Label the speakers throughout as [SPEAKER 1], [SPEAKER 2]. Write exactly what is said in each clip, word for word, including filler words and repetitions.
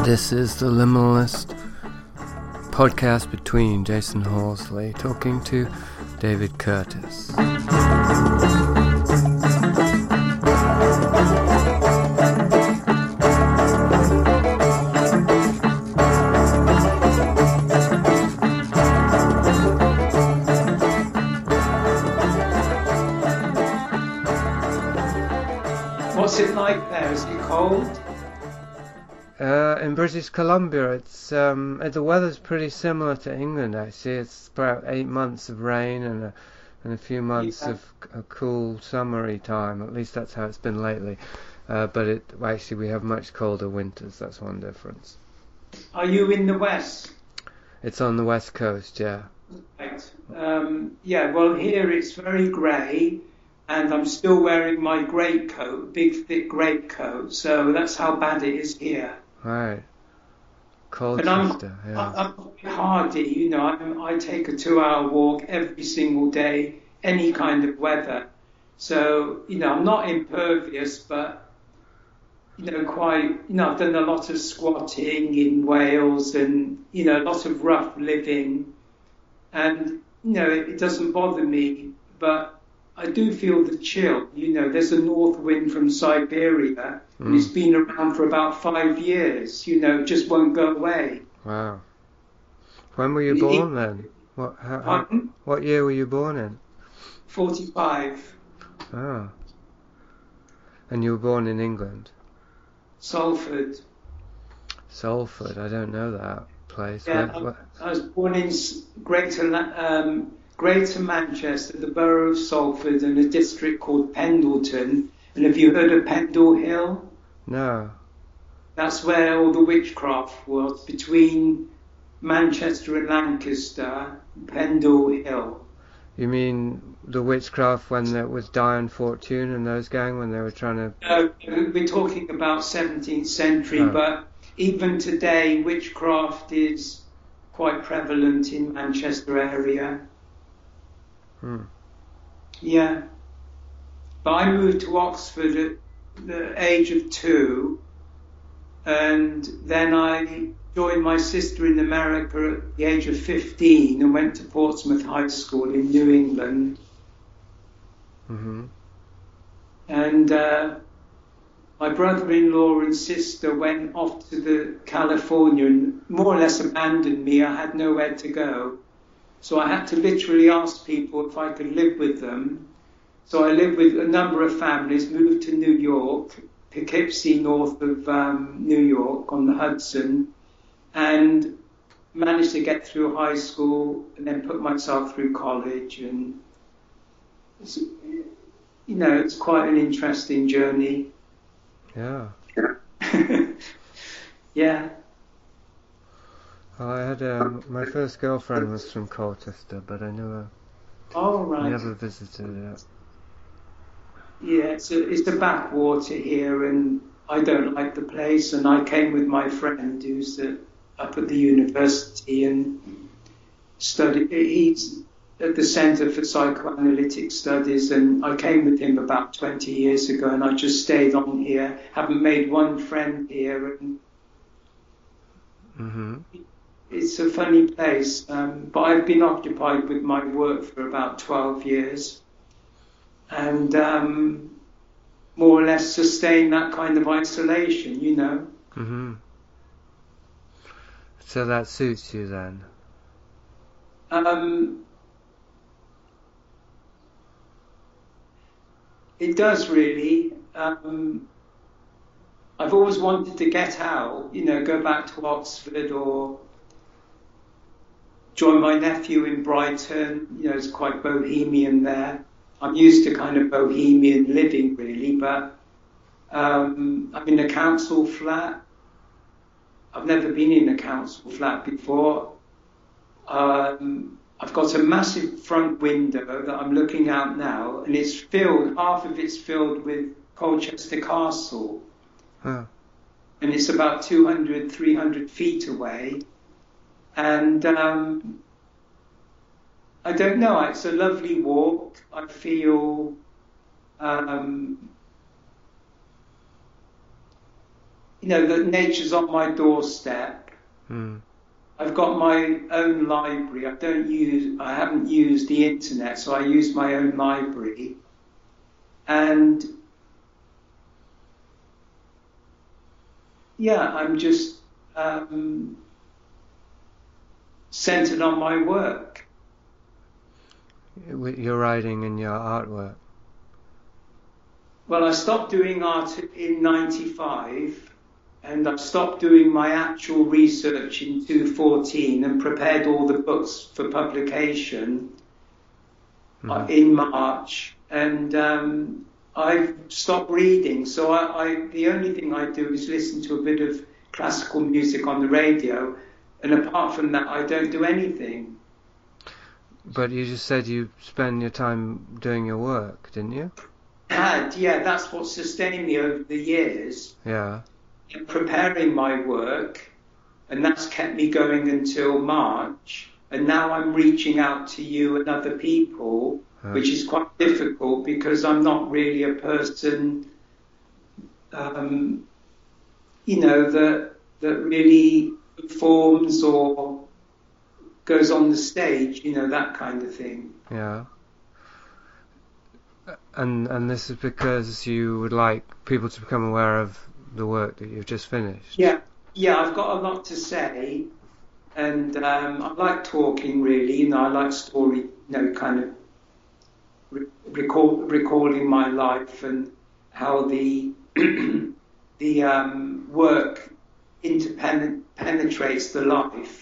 [SPEAKER 1] This is the Liminalist podcast between Jason Horsley talking to David Curtis.
[SPEAKER 2] What's it like there? Is it cold?
[SPEAKER 1] Uh, in British Columbia, it's um, the weather's pretty similar to England. Actually, it's about eight months of rain and a, and a few months
[SPEAKER 2] Yeah.
[SPEAKER 1] of a cool summery time. At least that's how it's been lately. Uh, but it actually we have much colder winters. That's one difference.
[SPEAKER 2] Are you in the west?
[SPEAKER 1] It's on the west coast, yeah.
[SPEAKER 2] Right. Um, yeah, well here it's very grey and I'm still wearing my greatcoat, big thick greatcoat, so that's how bad it is here.
[SPEAKER 1] Right.
[SPEAKER 2] But I'm,
[SPEAKER 1] Colchester, yeah.
[SPEAKER 2] I- I'm quite hardy, you know, I, I take a two hour walk every single day, any kind of weather. So, you know, I'm not impervious, but, you know, quite, you know, I've done a lot of squatting in Wales and, you know, a lot of rough living. And, you know, it, it doesn't bother me, but I do feel the chill. You know, there's a north wind from Siberia, and
[SPEAKER 1] Mm.
[SPEAKER 2] it's been around for about five years. You know, it just won't go away.
[SPEAKER 1] Wow. When were you
[SPEAKER 2] It-
[SPEAKER 1] born then? What how, how,
[SPEAKER 2] Pardon?
[SPEAKER 1] what year were you born in?
[SPEAKER 2] forty-five,
[SPEAKER 1] Oh. And you were born in England?
[SPEAKER 2] Salford.
[SPEAKER 1] Salford, I don't know that place.
[SPEAKER 2] Yeah,
[SPEAKER 1] Where- where-
[SPEAKER 2] I, I was born in S- Greater La- um, Greater Manchester, the borough of Salford, and a district called Pendleton. And have you heard of Pendle Hill?
[SPEAKER 1] No.
[SPEAKER 2] That's where all the witchcraft was, between Manchester and Lancaster, Pendle Hill.
[SPEAKER 1] You mean the witchcraft when there was Diane Fortune and those gang when they were trying to...
[SPEAKER 2] No, we're talking about seventeenth century,
[SPEAKER 1] Oh.
[SPEAKER 2] but even today, witchcraft is quite prevalent in Manchester area.
[SPEAKER 1] Hmm.
[SPEAKER 2] Yeah. But I moved to Oxford at the age of two, and then I joined my sister in America at the age of fifteen and went to Portsmouth High School in New England.
[SPEAKER 1] Mm-hmm.
[SPEAKER 2] And uh, my brother-in-law and sister went off to the California and more or less abandoned me. I had nowhere to go. So I had to literally ask people if I could live with them. So I lived with a number of families, moved to New York, Poughkeepsie, north of um, New York on the Hudson, and managed to get through high school and then put myself through college. And, it's, you know, it's quite an interesting journey.
[SPEAKER 1] Yeah.
[SPEAKER 2] Yeah.
[SPEAKER 1] Well, I had um, my first girlfriend was from Colchester, but I never
[SPEAKER 2] All right.
[SPEAKER 1] never visited it.
[SPEAKER 2] Yeah, it's a, it's the backwater here, and I don't like the place. And I came with my friend who's uh, up at the university and studied. He's at the Centre for Psychoanalytic Studies, and I came with him about twenty years ago, and I just stayed on here. Haven't made one friend here, and
[SPEAKER 1] Mm-hmm.
[SPEAKER 2] it's a funny place. Um, but I've been occupied with my work for about twelve years. And um, more or less sustain that kind of isolation, you know.
[SPEAKER 1] Mm-hmm. So that suits you then?
[SPEAKER 2] Um, it does really. Um, I've always wanted to get out, you know, go back to Oxford or join my nephew in Brighton. You know, it's quite bohemian there. I'm used to kind of bohemian living really, but um, I'm in a council flat. I've never been in a council flat before. Um, I've got a massive front window that I'm looking out now, and it's filled, half of it's filled with Colchester Castle.
[SPEAKER 1] Huh.
[SPEAKER 2] And it's about two hundred, three hundred feet away. And um, I don't know, it's a lovely walk. I feel um, you know, that nature's on my doorstep.
[SPEAKER 1] Mm.
[SPEAKER 2] I've got my own library. I don't use, I haven't used the internet, so I use my own library. And yeah, I'm just um, centered on my work.
[SPEAKER 1] With your writing and your artwork.
[SPEAKER 2] Well, I stopped doing art in ninety-five, and I stopped doing my actual research in two thousand fourteen and prepared all the books for publication mm-hmm. uh, in March. And um, I've stopped reading, so I, I, the only thing I do is listen to a bit of classical music on the radio, and apart from that, I don't do anything.
[SPEAKER 1] But you just said you spend your time doing your work, didn't you?
[SPEAKER 2] Had, yeah, that's what sustained me over the years.
[SPEAKER 1] Yeah.
[SPEAKER 2] Preparing my work, and that's kept me going until March. And now I'm reaching out to you and other people, uh. which is quite difficult because I'm not really a person, um, you know, that that really performs or goes on the stage, you know, that kind of thing.
[SPEAKER 1] Yeah. And and this is because you would like people to become aware of the work that you've just finished.
[SPEAKER 2] Yeah, yeah, I've got a lot to say, and um, I like talking really. You know, I like story. You know, kind of re- recall, recalling my life and how the the um, work interpenetrates the life.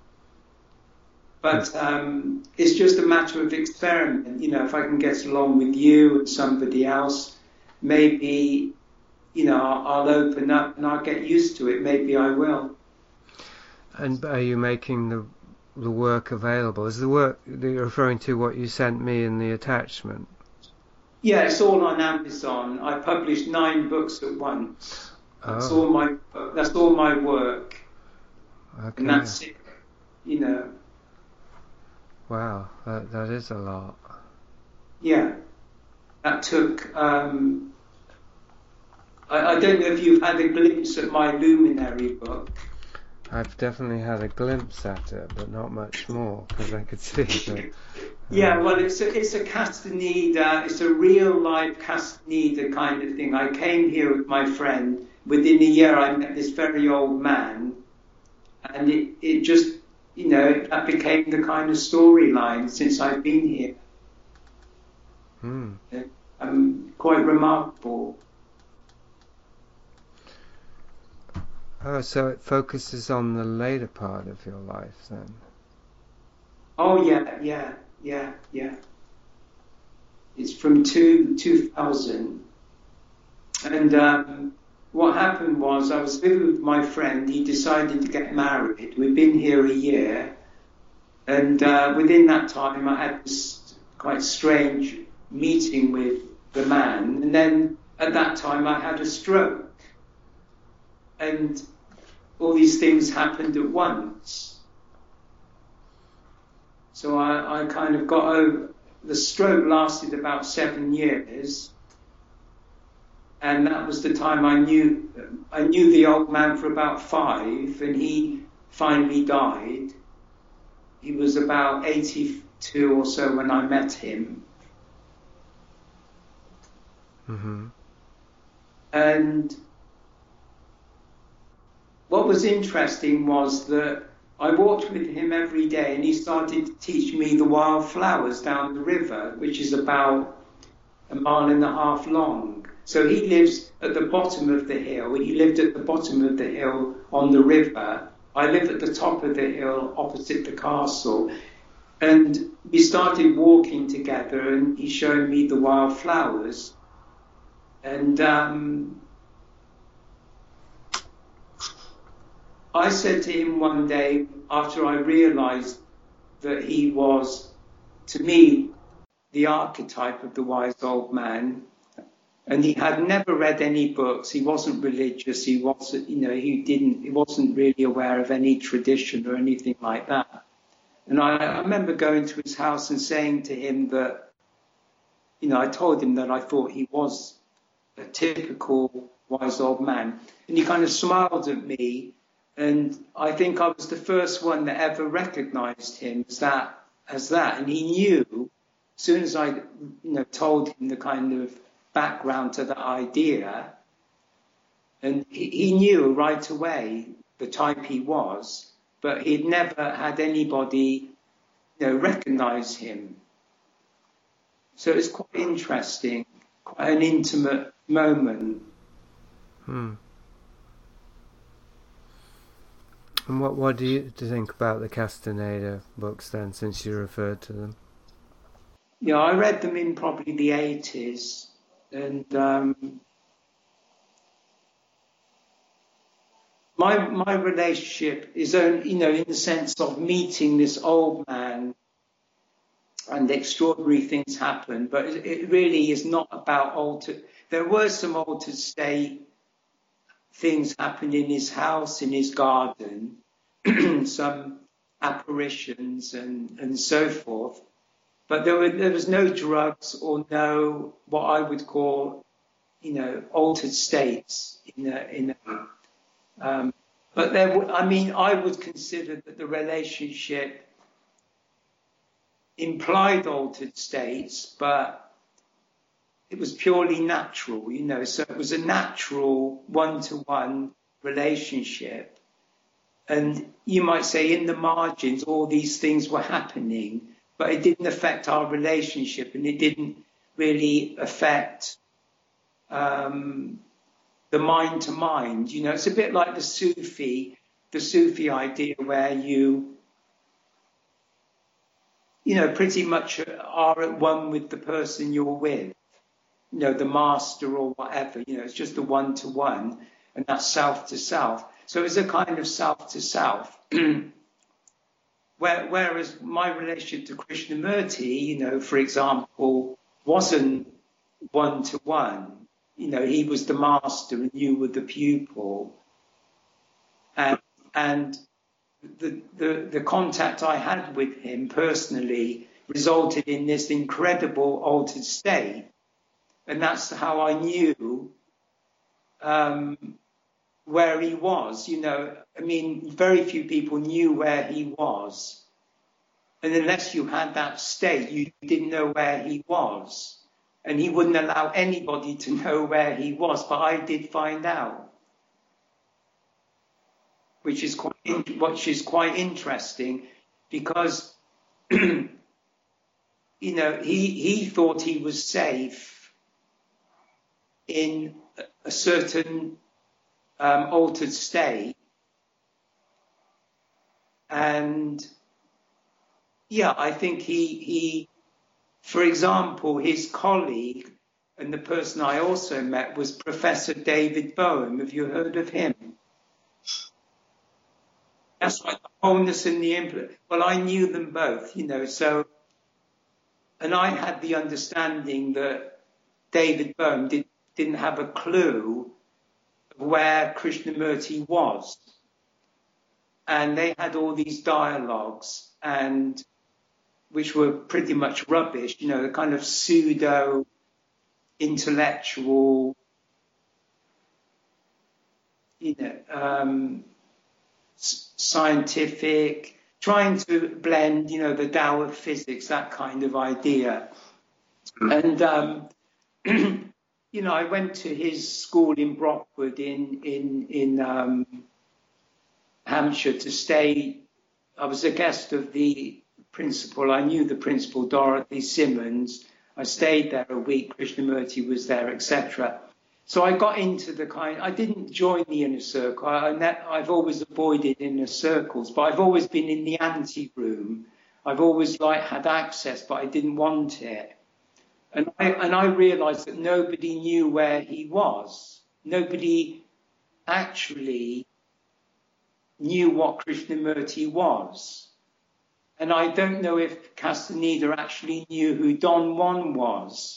[SPEAKER 2] But um, it's just a matter of experiment. You know, if I can get along with you and somebody else, maybe, you know, I'll, I'll open up and I'll get used to it. Maybe I will.
[SPEAKER 1] And are you making the the work available? Is the work that you're referring to what you sent me in the attachment?
[SPEAKER 2] Yeah, it's all on Amazon. I published nine books at once. That's
[SPEAKER 1] oh.
[SPEAKER 2] all my. That's all my work.
[SPEAKER 1] Okay.
[SPEAKER 2] And that's it. You know.
[SPEAKER 1] Wow, that that is a lot.
[SPEAKER 2] Yeah, that took. Um, I, I don't know if you've had a glimpse at my Luminary book.
[SPEAKER 1] I've definitely had a glimpse at it, but not much more because I could see that. Um,
[SPEAKER 2] yeah, well, it's a it's a Castaneda. It's a real life Castaneda kind of thing. I came here with my friend. Within a year, I met this very old man, and it it just. You know, that became the kind of storyline since I've been here.
[SPEAKER 1] Hmm.
[SPEAKER 2] Um, quite remarkable.
[SPEAKER 1] Oh, so it focuses on the later part of your life then?
[SPEAKER 2] Oh, yeah, yeah, yeah, yeah. It's from two, 2000. And um, what happened was I was living with my friend. He decided to get married. We've been here a year. And uh, within that time, I had this quite strange meeting with the man. And then at that time, I had a stroke. And all these things happened at once. So I, I kind of got over. The stroke lasted about seven years. And that was the time I knew I knew the old man for about five, and he finally died. He was about eighty-two or so when I met him.
[SPEAKER 1] Mm-hmm.
[SPEAKER 2] And what was interesting was that I walked with him every day, and he started to teach me the wild flowers down the river, which is about a mile and a half long. So he lives at the bottom of the hill. He lived at the bottom of the hill on the river. I live at the top of the hill opposite the castle. And we started walking together, and he showed me the wild flowers. And um, I said to him one day, after I realized that he was, to me, the archetype of the wise old man, and he had never read any books. He wasn't religious. He wasn't, you know, he didn't, he wasn't really aware of any tradition or anything like that. And I, I remember going to his house and saying to him that, you know, I told him that I thought he was a typical wise old man. And he kind of smiled at me, and I think I was the first one that ever recognised him as that, as that. And he knew, as soon as I, you know, told him the kind of background to the idea, and he, he knew right away the type he was, but he'd never had anybody, you know, recognise him. So it was quite interesting, quite an intimate moment.
[SPEAKER 1] Hmm. And what what do you do you think about the Castaneda books then, since you referred to them?
[SPEAKER 2] Yeah, I read them in probably the eighties, and um, my my relationship is only, you know, in the sense of meeting this old man, and extraordinary things happen, but it really is not about altered. There were some altered state things happened in his house, in his garden, some apparitions and, and so forth. But there were there was no drugs or no what I would call, you know, altered states in a, in a, um, but there w- I mean I would consider that the relationship implied altered states, but it was purely natural, you know, so it was a natural one-to-one relationship. And you might say in the margins, all these things were happening, but it didn't affect our relationship, and it didn't really affect um, the mind to mind. You know, it's a bit like the Sufi, the Sufi idea where you, you know, pretty much are at one with the person you're with. You know, the master or whatever, you know, it's just a one-to-one, and that's self to self. So it's a kind of self to self. Whereas my relationship to Krishnamurti, you know, for example, wasn't one-to-one. You know, he was the master and you were the pupil. And, and the, the, the contact I had with him personally resulted in this incredible altered state. And that's how I knew um, where he was. You know, I mean, very few people knew where he was. And unless you had that state, you didn't know where he was. And he wouldn't allow anybody to know where he was. But I did find out, which is quite, which is quite interesting, because, you know, he, he thought he was safe in a certain um, altered state. And yeah, I think he, he, for example, his colleague and the person I also met was Professor David Bohm. Have you heard of him? That's right, the wholeness and the implement. Well, I knew them both, you know, so, and I had the understanding that David Bohm did didn't have a clue of where Krishnamurti was. And they had all these dialogues, and which were pretty much rubbish, you know, the kind of pseudo intellectual, you know, um, scientific, trying to blend, you know, the Tao of physics, that kind of idea. And um you know, I went to his school in Brockwood in in in um, Hampshire to stay. I was a guest of the principal. I knew the principal, Dorothy Simmons. I stayed there a week. Krishnamurti was there, et cetera. So I got into the kind. I didn't join the inner circle. I, I've always avoided inner circles, but I've always been in the ante room. I've always like had access, but I didn't want it. And I, and I realized that nobody knew where he was. Nobody actually knew what Krishnamurti was. And I don't know if Castaneda actually knew who Don Juan was.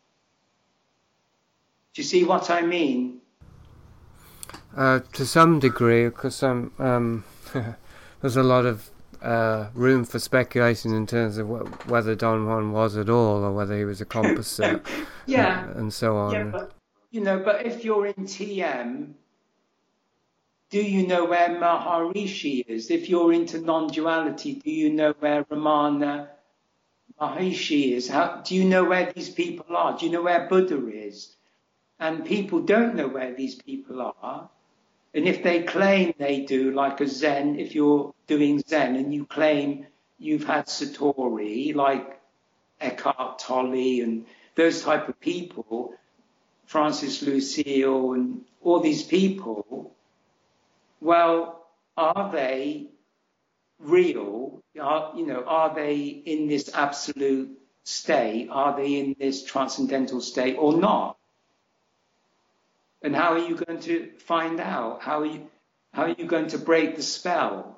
[SPEAKER 2] Do you see what I mean?
[SPEAKER 1] Uh, to some degree, because um, um, there's a lot of Uh, room for speculation in terms of wh- whether Don Juan was at all, or whether he was a composite.
[SPEAKER 2] Yeah.
[SPEAKER 1] and, and so on.
[SPEAKER 2] Yeah, but, you know, but if you're in T M, do you know where Maharishi is? If you're into non-duality, do you know where Ramana Maharishi is? How, do you know where these people are? Do you know where Buddha is? And people don't know where these people are. And if they claim they do, like a Zen, if you're doing Zen and you claim you've had Satori, like Eckhart Tolle and those type of people, Francis Lucille and all these people, well, are they real? Are, you know, are they in this absolute state? Are they in this transcendental state or not? And how are you going to find out? How are you, how are you going to break the spell?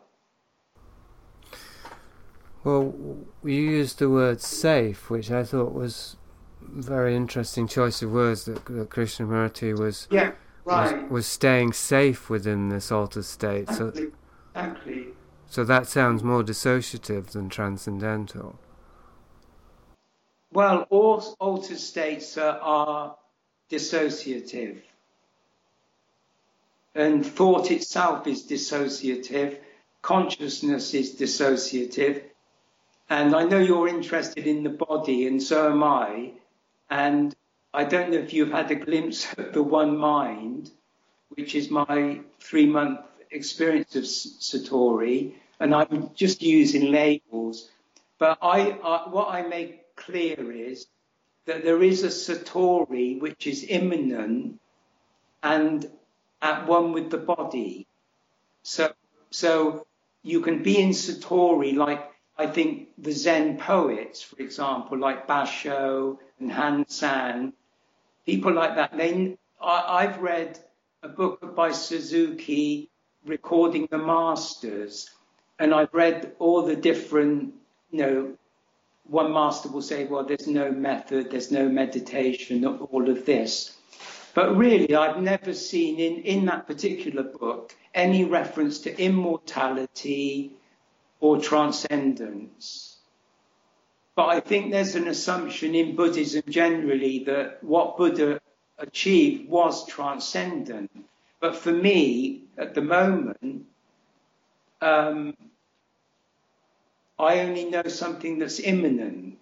[SPEAKER 1] Well, you used the word safe, which I thought was a very interesting choice of words, that, that Krishnamurti was,
[SPEAKER 2] yeah, right.
[SPEAKER 1] was was staying safe within this altered state.
[SPEAKER 2] Exactly.
[SPEAKER 1] So,
[SPEAKER 2] exactly.
[SPEAKER 1] so that sounds more dissociative than transcendental.
[SPEAKER 2] Well, all altered states uh, are dissociative. And thought itself is dissociative. Consciousness is dissociative. And I know you're interested in the body, and so am I. And I don't know if you've had a glimpse of the One Mind, which is my three-month experience of Satori, and I'm just using labels. But I, I, what I make clear is that there is a Satori which is immanent and at one with the body. So, so you can be in Satori, like I think the Zen poets, for example, like Basho and Han San, people like that. They, I, I've read a book by Suzuki, Recording the Masters, and I've read all the different, you know, one master will say, well, there's no method, there's no meditation, all of this. But really, I've never seen in, in that particular book any reference to immortality or transcendence. But I think there's an assumption in Buddhism generally that what Buddha achieved was transcendent. But for me, at the moment, um, I only know something that's immanent.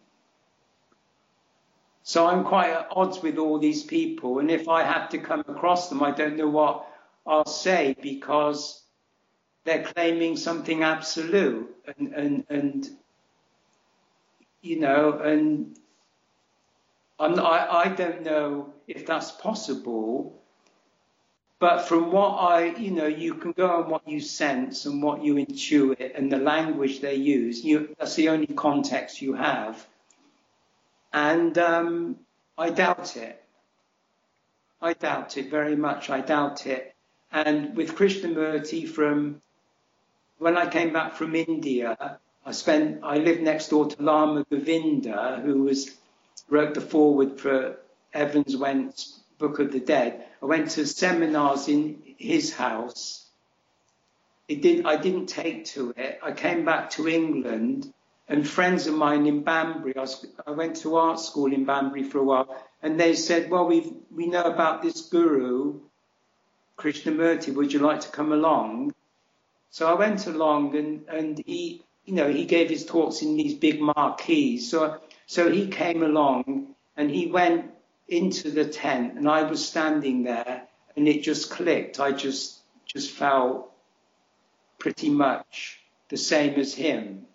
[SPEAKER 2] So I'm quite at odds with all these people. And if I have to come across them, I don't know what I'll say, because they're claiming something absolute. And, and, and you know, and I'm not, I, I don't know if that's possible. But from what I, you know, you can go on what you sense and what you intuit and the language they use. You, that's the only context you have. And um, I doubt it. I doubt it very much. I doubt it. And with Krishnamurti, from when I came back from India, I spent, I lived next door to Lama Govinda, who was wrote the foreword for Evans Went's Book of the Dead. I went to seminars in his house. It did, I didn't take to it. I came back to England. And friends of mine in Banbury, I, was, I went to art school in Banbury for a while, and they said, well, we we know about this guru, Krishnamurti, would you like to come along? So I went along, and, and he, you know, he gave his talks in these big marquees. So, so he came along, and he went into the tent, and I was standing there, and it just clicked. I just, just felt pretty much the same as him.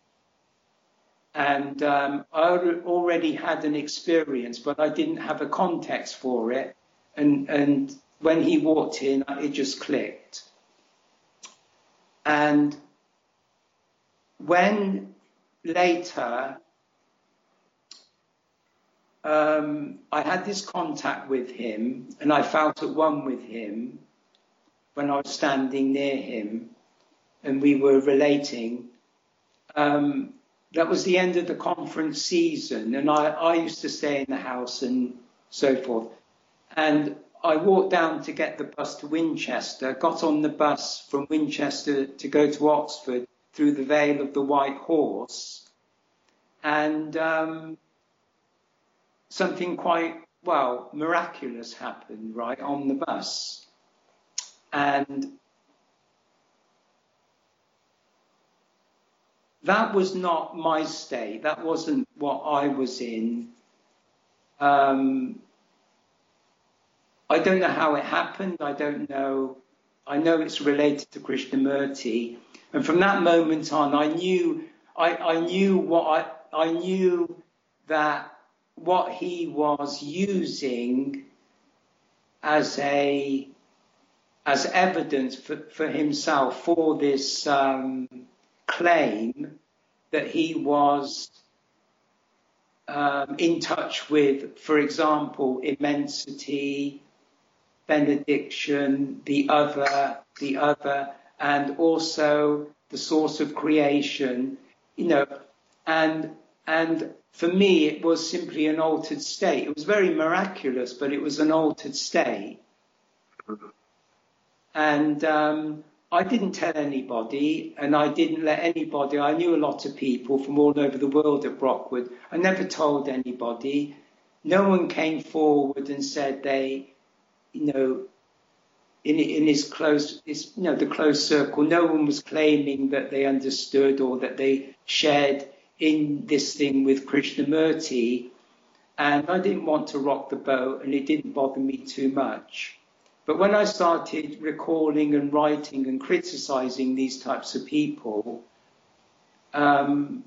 [SPEAKER 2] And um, I already had an experience, but I didn't have a context for it. And, and when he walked in, it just clicked. And when later um, I had this contact with him, and I felt at one with him when I was standing near him, and we were relating, um, that was the end of the conference season, and I, I used to stay in the house and so forth. And I walked down to get the bus to Winchester, got on the bus from Winchester to go to Oxford through the Vale of the White Horse, and um, something quite well, miraculous happened, right, on the bus. And that was not my state. That wasn't what I was in. Um, I don't know how it happened. I don't know. I know it's related to Krishnamurti. And from that moment on, I knew, I, I knew what I, I knew that what he was using as a, as evidence for, for himself for this um, claim that he was um, in touch with, for example, immensity, benediction, the other, the other, and also the source of creation, you know, and and for me it was simply an altered state. It was very miraculous, but it was an altered state. And um, I didn't tell anybody, and I didn't let anybody. I knew a lot of people from all over the world at Brockwood. I never told anybody. No one came forward and said they, you know, in in his close, his, you know, the close circle, no one was claiming that they understood or that they shared in this thing with Krishnamurti. And I didn't want to rock the boat, and it didn't bother me too much. But when I started recalling and writing and criticizing these types of people, um,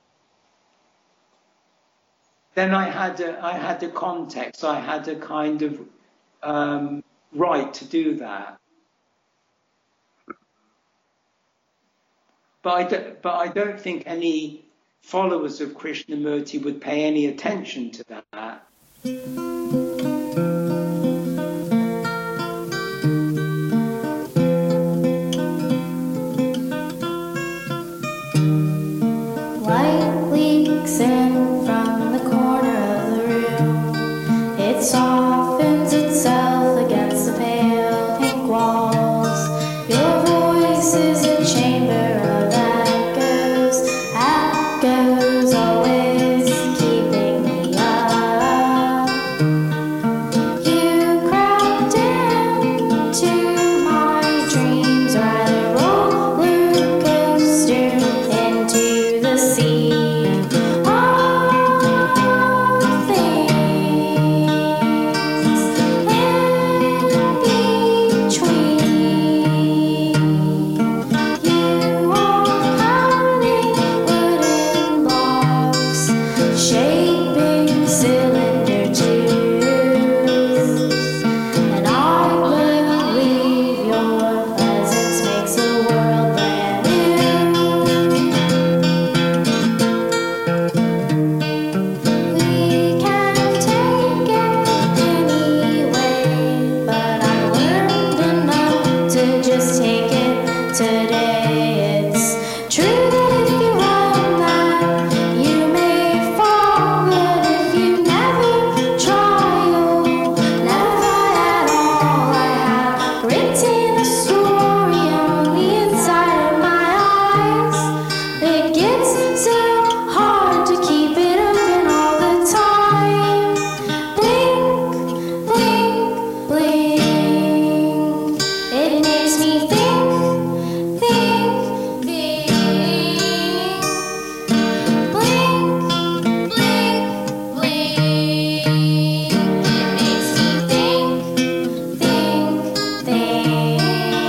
[SPEAKER 2] then I had a, I had a context, I had a kind of um, right to do that. But I, don't, but I don't think any followers of Krishnamurti would pay any attention to that.
[SPEAKER 3] Light leaks in from the corner of the room. It softens itself against the pale pink walls. Your voice is a chamber of echoes, echoes always keeping me up. You crept into my dreams, ride a roller coaster into the sea of things in between. You are counting wooden blocks, shaping cylinder tubes, and I believe your presence makes the world brand new. We can take it anyway, but I learned enough to just take it today. It's true that if you run that you may fall, but if you never try, you'll never try at all. I have written a story on the inside of my eyes. It gets so hard to keep it open all the time. Blink, blink, blink. It makes me think, think, think. Blink, blink, blink. It makes me think, think, think.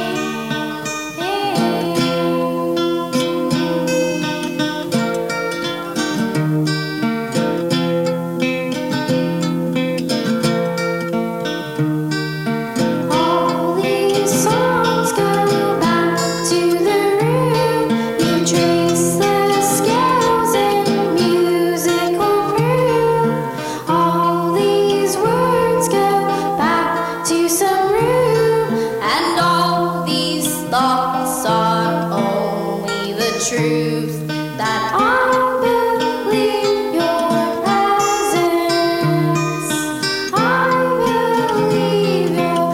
[SPEAKER 3] All these songs go back to the room. You trace the scales in musical proof. All these words go back to some room, and all these thoughts are only the truth that I believe your presence. I believe your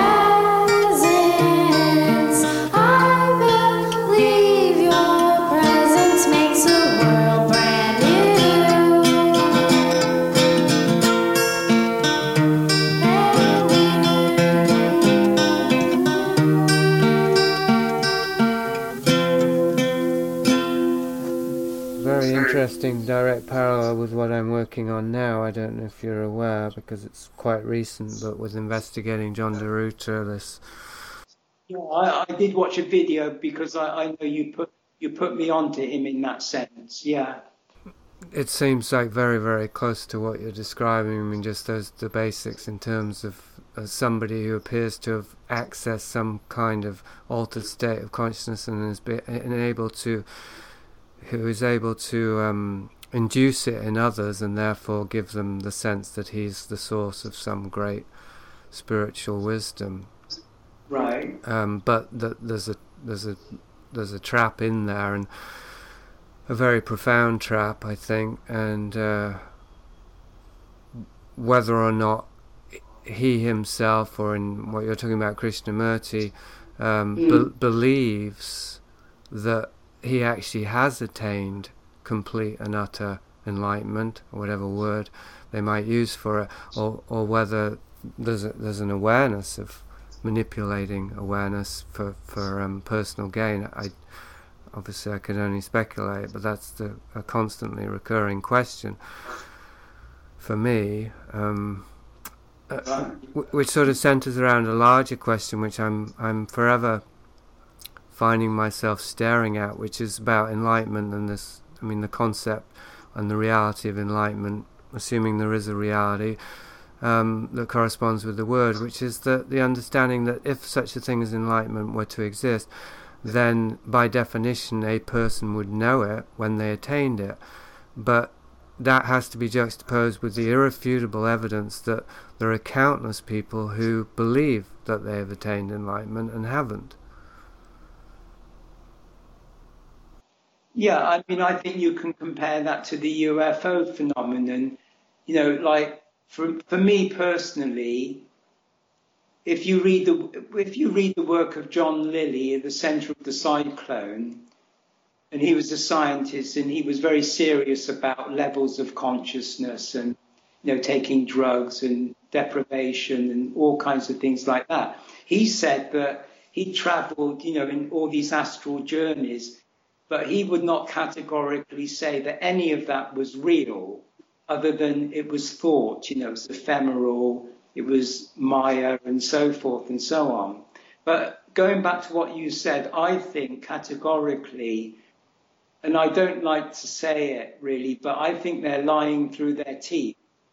[SPEAKER 3] presence. I believe your presence makes the world brand new.
[SPEAKER 1] interesting direct parallel with what I'm working on now. I don't know if you're aware, because it's quite recent, but with investigating John DeRuiter, this...
[SPEAKER 2] Yeah, I, I did watch a video because I, I know you put you put me onto him in that sense, yeah.
[SPEAKER 1] It seems like very, very close to what you're describing. I mean, just those the basics in terms of uh, somebody who appears to have accessed some kind of altered state of consciousness and is be, and able to, who is able to um, induce it in others and therefore give them the sense that he's the source of some great spiritual wisdom.
[SPEAKER 2] Right.
[SPEAKER 1] Um, but th- there's a there's a there's a trap in there, and a very profound trap, I think, and uh, whether or not he himself, or in what you're talking about, Krishnamurti, um,
[SPEAKER 2] Mm.
[SPEAKER 1] be- believes that he actually has attained complete and utter enlightenment, or whatever word they might use for it, or or whether there's a, there's an awareness of manipulating awareness for for um, personal gain. I obviously I can only speculate, but that's the a constantly recurring question for me, um, uh, w- which sort of centres around a larger question, which I'm I'm forever finding myself staring at, which is about enlightenment and this. I mean, the concept and the reality of enlightenment, assuming there is a reality. Um, that corresponds with the word, which is that the understanding that if such a thing as enlightenment were to exist, then by definition a person would know it when they attained it. But that has to be juxtaposed with the irrefutable evidence that there are countless people who believe that they have attained enlightenment and haven't.
[SPEAKER 2] Yeah, I mean, I think you can compare that to the U F O phenomenon. You know, like for for me personally, if you read the if you read the work of John Lilly at the Centre of the Cyclone, and he was a scientist and he was very serious about levels of consciousness and, you know, taking drugs and deprivation and all kinds of things like that. He said that he travelled, you know, in all these astral journeys, but he would not categorically say that any of that was real, other than it was thought, you know, it was ephemeral, it was Maya and so forth and so on. But going back to what you said, I think categorically, and I don't like to say it really, but I think they're lying through their teeth.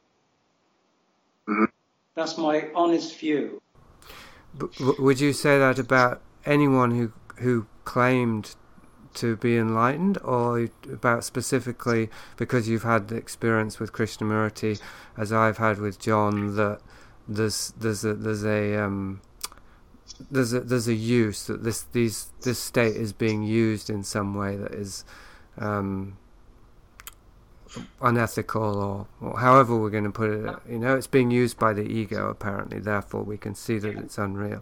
[SPEAKER 4] Mhm.
[SPEAKER 2] That's my honest view.
[SPEAKER 1] But w- would you say that about anyone who who claimed to be enlightened, or about specifically because you've had the experience with Krishnamurti, as I've had with John, that there's there's a there's a um, there's a there's a use that this these this state is being used in some way that is um, unethical, or, or however we're going to put it. You know, it's being used by the ego apparently. Therefore, we can see that it's unreal.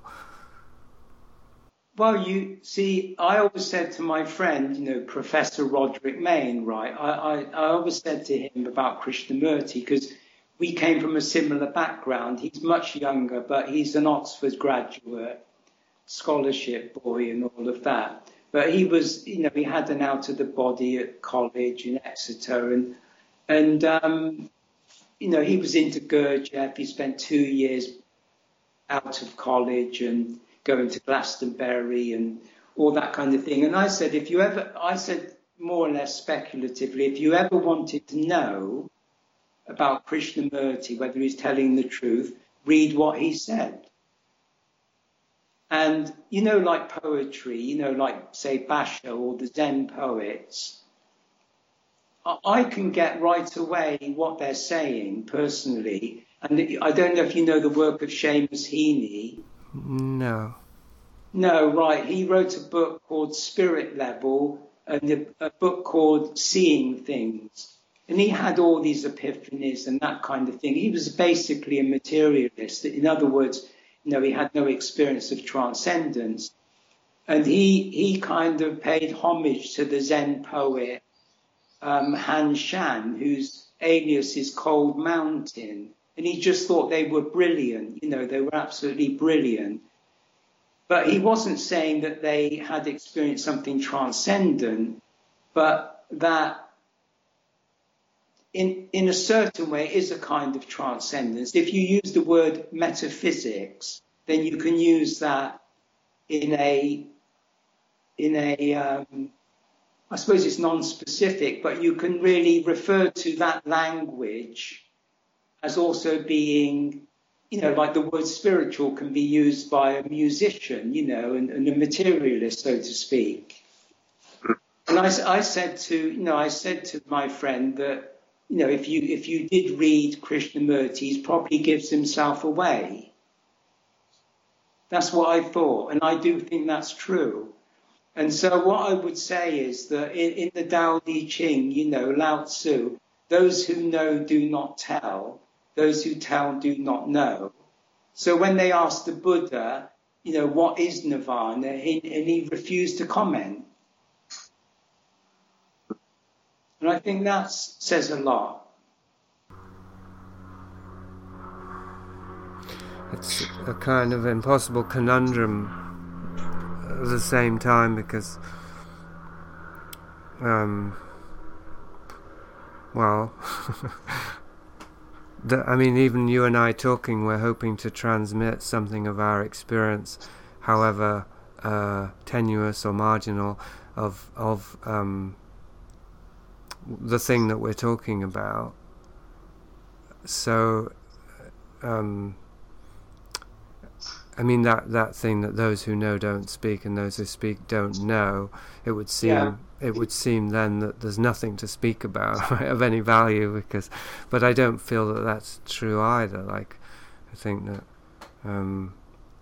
[SPEAKER 2] Well, you see, I always said to my friend, you know, Professor Roderick Main, right? I, I, I always said to him about Krishnamurti because we came from a similar background. He's much younger, but he's an Oxford graduate, scholarship boy and all of that. But he was, you know, he had an out of the body at college in Exeter, and, and um, you know, he was into Gurdjieff. He spent two years out of college and going to Glastonbury and all that kind of thing. And I said, if you ever, I said more or less speculatively, if you ever wanted to know about Krishnamurti, whether he's telling the truth, read what he said. And, you know, like poetry, you know, like, say, Basho or the Zen poets, I, I can get right away what they're saying personally. And I don't know if you know the work of Seamus Heaney.
[SPEAKER 1] No.
[SPEAKER 2] No, right. He wrote a book called Spirit Level and a, a book called Seeing Things. And he had all these epiphanies and that kind of thing. He was basically a materialist. In other words, you know, he had no experience of transcendence. And he he kind of paid homage to the Zen poet um, Han Shan, whose alias is Cold Mountain. And he just thought they were brilliant. You know, they were absolutely brilliant. But he wasn't saying that they had experienced something transcendent, but that in, in a certain way, is a kind of transcendence. If you use the word metaphysics, then you can use that in a, in a um, I suppose it's non-specific, but you can really refer to that language as also being, you know, like the word spiritual can be used by a musician, you know, and, and a materialist, so to speak. And I, I said to, you know, I said to my friend that, you know, if you if you did read Krishnamurti, he probably gives himself away. That's what I thought, and I do think that's true. And so what I would say is that in, in the Tao Te Ching, you know, Lao Tzu, those who know do not tell, those who tell do not know. So when they asked the Buddha, you know, what is nirvana, he, and he refused to comment. And I think that says a lot.
[SPEAKER 1] It's a kind of impossible conundrum at the same time, because, um, well, the, I mean, even you and I talking, we're hoping to transmit something of our experience, however uh, tenuous or marginal, of of um, the thing that we're talking about. So, um, I mean, that, that thing that those who know don't speak and those who speak don't know, it would seem yeah. it would seem then that there's nothing to speak about, right, of any value, because, but I don't feel that that's true either. Like, I think that, um,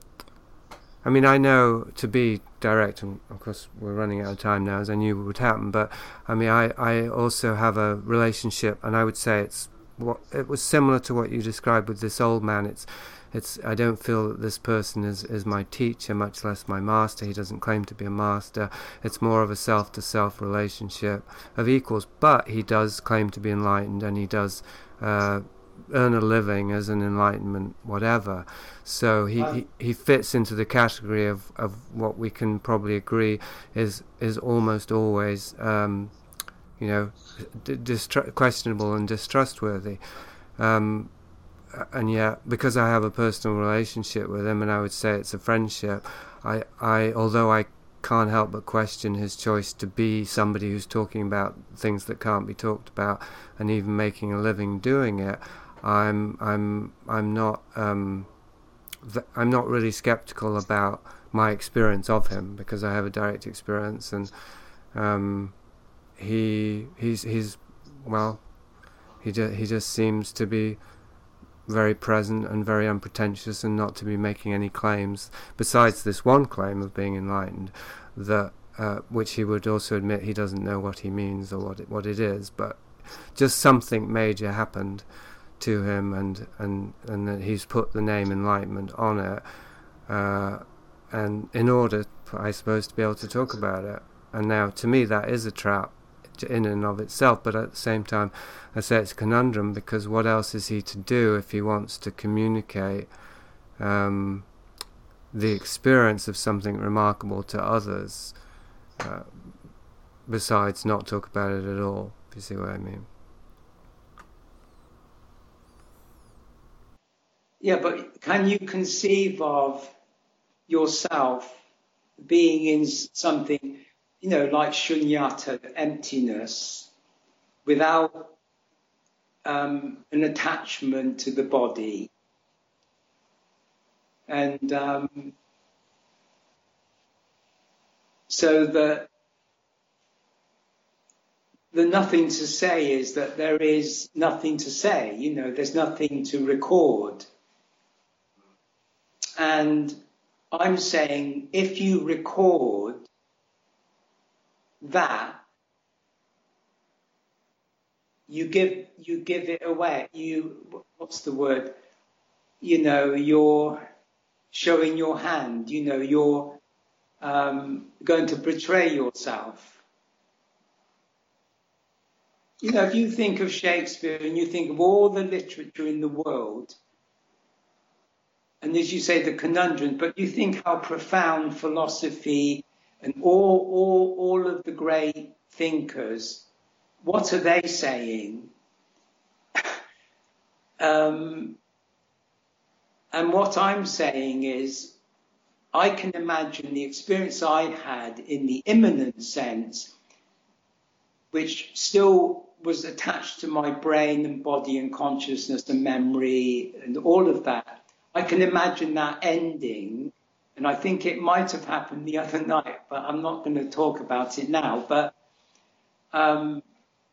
[SPEAKER 1] I mean, I know, to be direct, and of course we're running out of time now, as I knew would happen, but I mean, I, I also have a relationship, and I would say it's what it was similar to what you described with this old man. It's It's. I don't feel that this person is, is my teacher, much less my master. He doesn't claim to be a master. It's more of a self-to-self relationship of equals. But he does claim to be enlightened, and he does uh, earn a living as an enlightenment whatever. So he, he, he fits into the category of, of what we can probably agree is is almost always, um, you know, d- distru- questionable and distrustworthy. Um, And yet, because I have a personal relationship with him, and I would say it's a friendship, I, I, although I can't help but question his choice to be somebody who's talking about things that can't be talked about, and even making a living doing it, I'm, I'm, I'm not, um, th- I'm not really skeptical about my experience of him, because I have a direct experience, and um, he, he's, he's, well, he, ju- he just seems to be very present and very unpretentious, and not to be making any claims besides this one claim of being enlightened, that uh, which he would also admit he doesn't know what he means or what it, what it is, but just something major happened to him, and and and that he's put the name enlightenment on it, uh, and in order, I suppose, to be able to talk about it. And now, to me, that is a trap in and of itself, but at the same time, I say it's a conundrum, because what else is he to do if he wants to communicate um, the experience of something remarkable to others, uh, besides not talk about it at all, if you see what I mean.
[SPEAKER 2] Yeah, but can you conceive of yourself being in something, you know, like shunyata, emptiness, without um, an attachment to the body? And um, so the, the nothing to say is that there is nothing to say, you know, there's nothing to record. And I'm saying, if you record that, you give you give it away. You, what's the word? You know, you're showing your hand. You know, you're um, going to betray yourself. You know, if you think of Shakespeare and you think of all the literature in the world, and as you say, the conundrum, but you think how profound philosophy and all, all, all of the great thinkers, what are they saying? Um, and what I'm saying is, I can imagine the experience I had in the immanent sense, which still was attached to my brain and body and consciousness and memory and all of that. I can imagine that ending, and I think it might have happened the other night, but I'm not going to talk about it now. But um,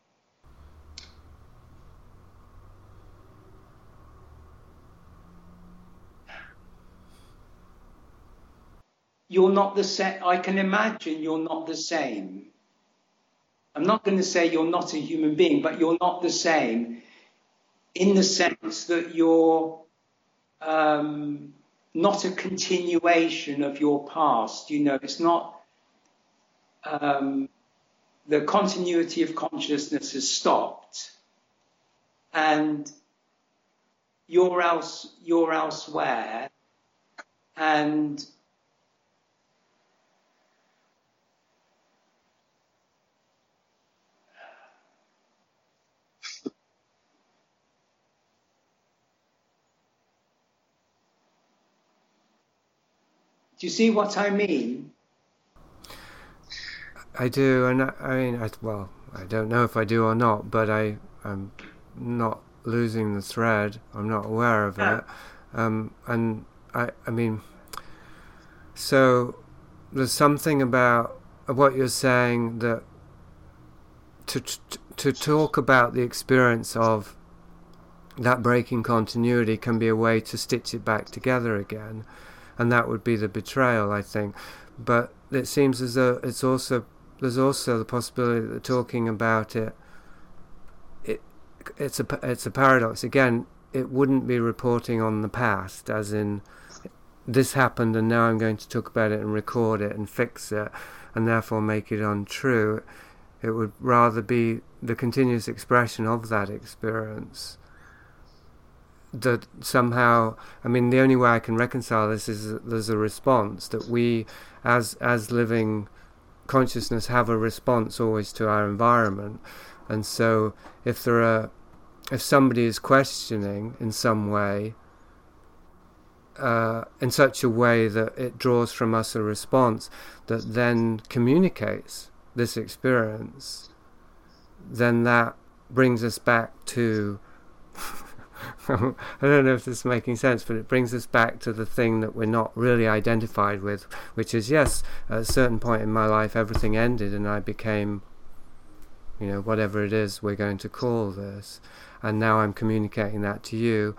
[SPEAKER 2] you're not the same. I can imagine you're not the same. I'm not going to say you're not a human being, but you're not the same in the sense that you're um, not a continuation of your past. You know, it's not um, the continuity of consciousness has stopped, and you're else, you're elsewhere, and do you see what I mean?
[SPEAKER 1] I do, and I, I mean, I, well, I don't know if I do or not, but I, I'm not losing the thread. I'm not aware of
[SPEAKER 2] Yeah.
[SPEAKER 1] it, um, and I, I mean, so there's something about what you're saying that to to, to talk about the experience of that breaking continuity can be a way to stitch it back together again. And that would be the betrayal, I think. But it seems as though it's also there's also the possibility that talking about it, it it's a it's a paradox. Again, it wouldn't be reporting on the past, as in this happened and now I'm going to talk about it and record it and fix it, and therefore make it untrue. It would rather be the continuous expression of that experience. That somehow, I mean, the only way I can reconcile this is that there's a response, that we as as living consciousness have a response always to our environment. And so if there are if somebody is questioning in some way, uh, in such a way that it draws from us a response that then communicates this experience, then that brings us back to I don't know if this is making sense, but it brings us back to the thing that we're not really identified with, which is, yes, at a certain point in my life everything ended and I became, you know, whatever it is we're going to call this, and now I'm communicating that to you.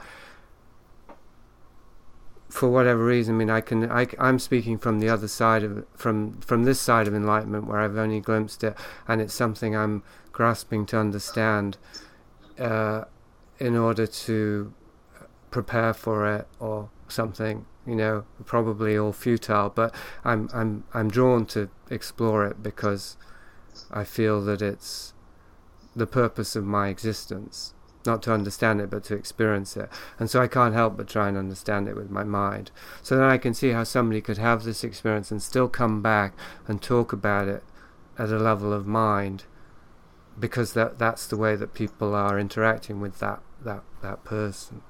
[SPEAKER 1] For whatever reason, I mean, I can, I, I'm speaking from the other side of, from from this side of enlightenment where I've only glimpsed it, and it's something I'm grasping to understand. Uh, in order to prepare for it or something, you know, probably all futile, but I'm I'm I'm drawn to explore it because I feel that it's the purpose of my existence, not to understand it but to experience it. And so I can't help but try and understand it with my mind. So then I can see how somebody could have this experience and still come back and talk about it at a level of mind, because that that's the way that people are interacting with that that that person.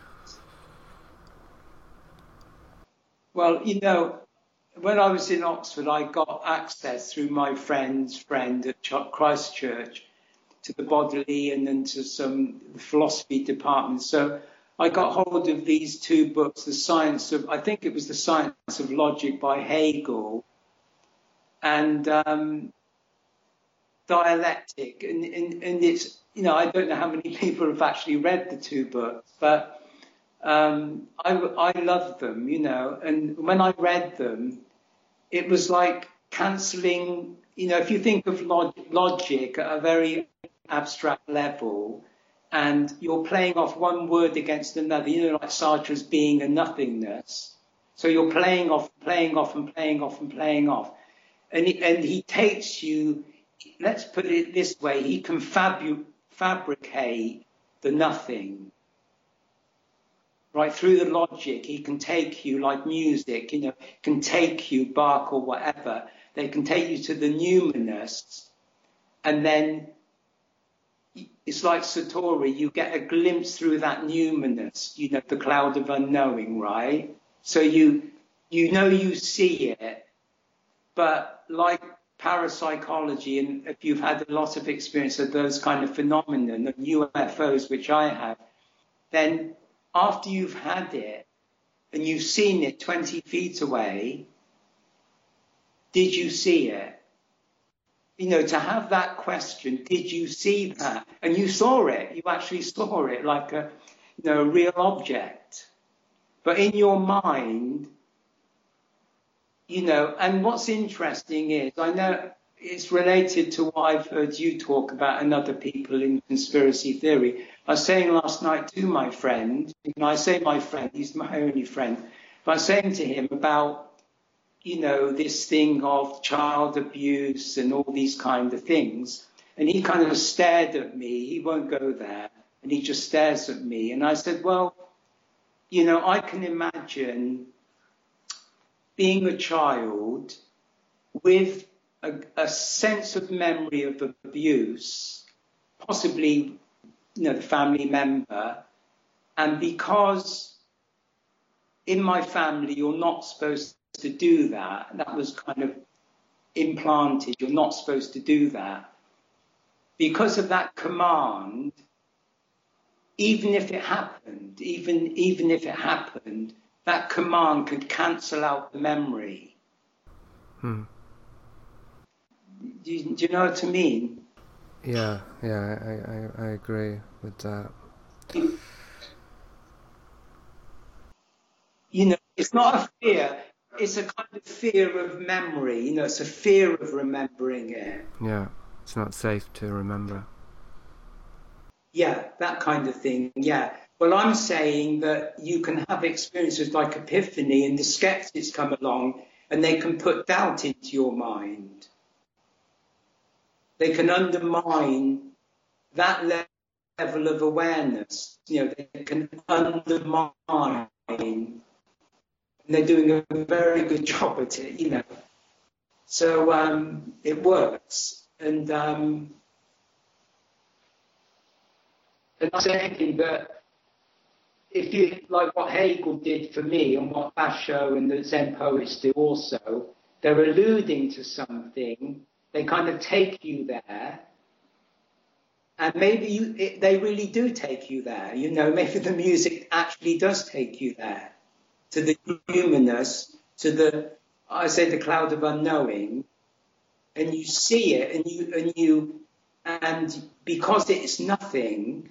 [SPEAKER 2] Well, you know, when I was in Oxford, I got access through my friend's friend at Ch- Christ Church to the bodily and then to some philosophy departments. So I got hold of these two books, the science of, I think it was the Science of Logic by Hegel, and um, Dialectic, and, and, and it's, you know, I don't know how many people have actually read the two books, but um, I, I loved them, you know, and when I read them, it was like cancelling, you know, if you think of log- logic at a very abstract level, and you're playing off one word against another, you know, like Sartre's being a nothingness. So you're playing off, playing off and playing off and playing off. And he, and he takes you, let's put it this way, he can fabu- fabricate the nothing. Right, through the logic, he can take you like music, you know, can take you, Bach or whatever. They can take you to the numinous, and then it's like Satori, you get a glimpse through that numinous, you know, the cloud of unknowing, right? So you, you know you see it, but like parapsychology, and if you've had a lot of experience of those kind of phenomena, of U F Os, which I have, then after you've had it and you've seen it twenty feet away, did you see it? You know, to have that question, did you see that? And you saw it, you actually saw it like a, you know, a real object. But in your mind, you know, and what's interesting is, I know it's related to what I've heard you talk about and other people in conspiracy theory. I was saying last night to my friend, and I say my friend, he's my only friend, but I was saying to him about, you know, this thing of child abuse and all these kind of things. And he kind of stared at me. He won't go there. And he just stares at me. And I said, well, you know, I can imagine being a child with a, a sense of memory of abuse, possibly, you know, the family member. And because in my family, you're not supposed to do that, that was kind of implanted, you're not supposed to do that. Because of that command, even if it happened, even, even if it happened, that command could cancel out the memory.
[SPEAKER 1] Hmm.
[SPEAKER 2] Do you, do you know what I mean?
[SPEAKER 1] Yeah, yeah, I, I, I agree with that.
[SPEAKER 2] You, you know, it's not a fear, it's a kind of fear of memory, you know, it's a fear of remembering it.
[SPEAKER 1] Yeah, it's not safe to remember.
[SPEAKER 2] Yeah, that kind of thing, yeah. Well, I'm saying that you can have experiences like epiphany and the skeptics come along and they can put doubt into your mind. They can undermine that level of awareness. You know, they can undermine, and they're doing a very good job at it, you know. So um, it works. And, um, and I'm saying that if you, like what Hegel did for me and what Basho and the Zen poets do also, they're alluding to something, they kind of take you there, and maybe you, it, they really do take you there, you know, maybe the music actually does take you there, to the humanness, to the, I say the cloud of unknowing, and you see it, and you, and you, and because it's nothing,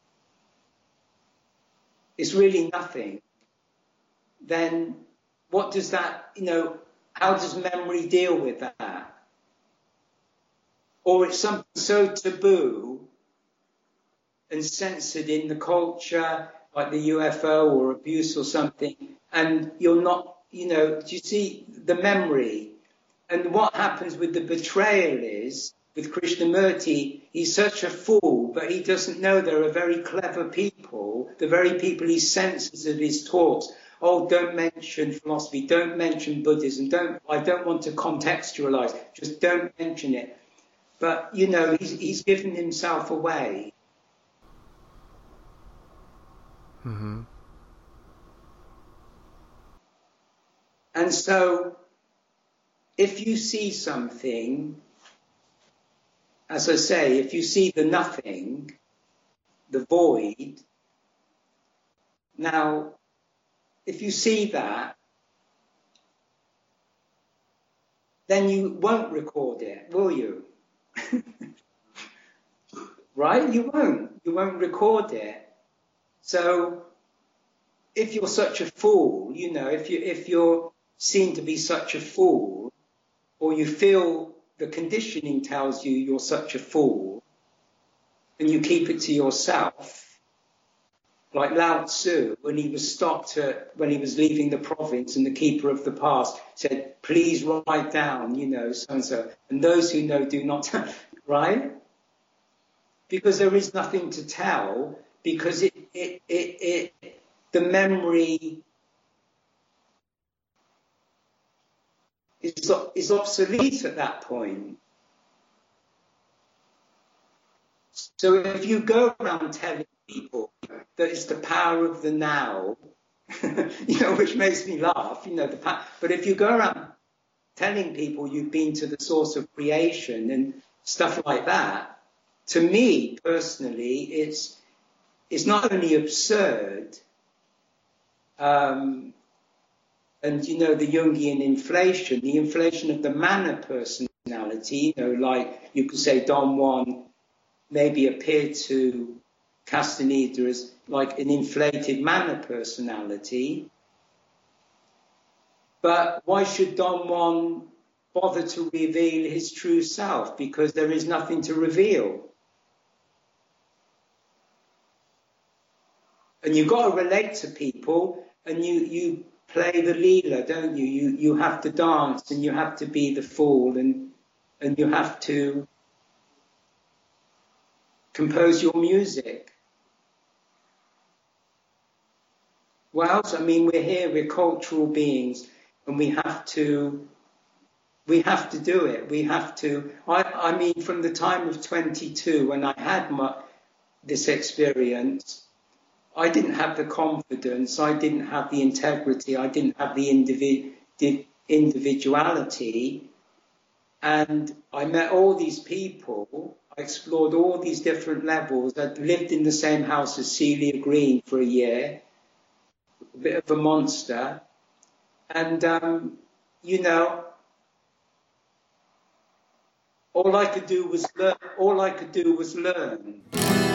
[SPEAKER 2] it's really nothing, then what does that, you know, how does memory deal with that? Or it's something so taboo and censored in the culture, like the U F O or abuse or something, and you're not, you know, do you see the memory? And what happens with the betrayal is, with Krishnamurti, he's such a fool, but he doesn't know there are very clever people, the very people he censors of his talks. Oh, don't mention philosophy, don't mention Buddhism, don't, I don't want to contextualize, just don't mention it. But, you know, he's, he's given himself away.
[SPEAKER 1] Mm-hmm.
[SPEAKER 2] And so, if you see something, as I say, if you see the nothing, the void, now, if you see that, then you won't record it, will you? Right? You won't. You won't record it. So, if you're such a fool, you know, if you if you're seen to be such a fool, or you feel the conditioning tells you you're such a fool, and you keep it to yourself, like Lao Tzu, when he was stopped at, when he was leaving the province, and the keeper of the past said, please write down, you know, so and so, and those who know do not, right? Because there is nothing to tell, because it, it, it, it the memory is, is obsolete at that point. So if you go around telling people that it's the power of the now, you know, which makes me laugh, you know, the pa- but if you go around telling people you've been to the source of creation and stuff like that, to me personally, it's it's not only absurd, um, and you know, the Jungian inflation, the inflation of the manner personality, you know, like you could say Don Juan maybe appeared to Castaneda as like an inflated manner personality. But why should Don Juan bother to reveal his true self? Because there is nothing to reveal. And you've got to relate to people, and you, you play the Leela, don't you? You you have to dance, and you have to be the fool, and and you have to compose your music. What else? I mean, we're here, we're cultural beings, and we have to, we have to do it. We have to, I, I mean, from the time of twenty-two, when I had my, this experience, I didn't have the confidence, I didn't have the integrity, I didn't have the individ- individuality, and I met all these people. I explored all these different levels. I'd lived in the same house as Celia Green for a year, a bit of a monster. And, um, you know, all I could do was learn. All I could do was learn.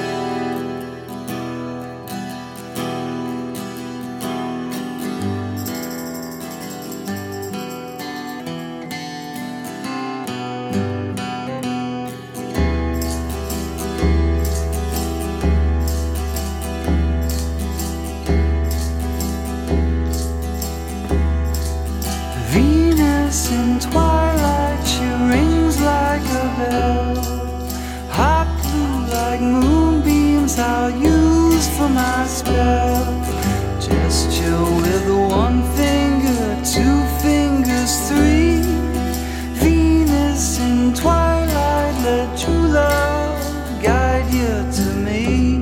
[SPEAKER 4] In twilight, she rings like a bell. Hot blue like moonbeams, I'll use for my spell. Gesture with one finger, two fingers, three. Venus in twilight, let true love guide you to me.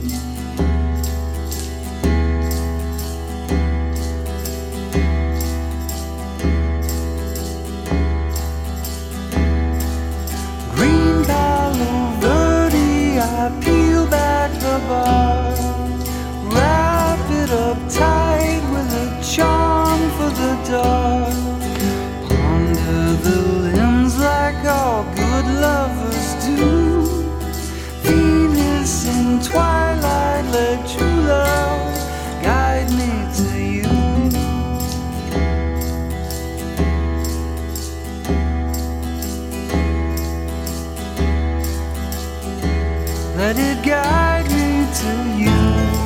[SPEAKER 4] I peel back the bar, wrap it up tight with a charm for the dark. Ponder the limbs like all good lovers do. Venus in twilight, let true love guide me to you. Let it guide me to you.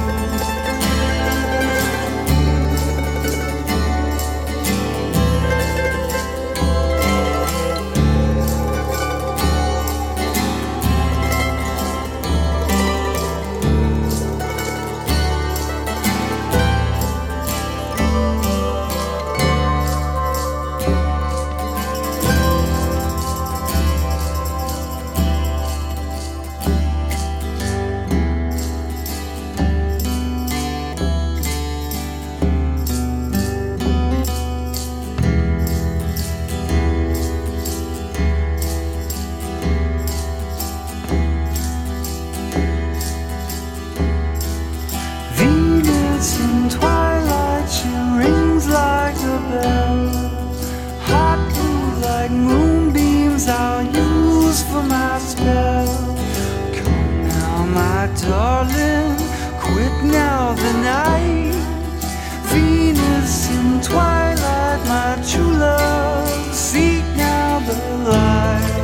[SPEAKER 4] Darling, quit now the night. Venus in twilight, my true love, seek now the light.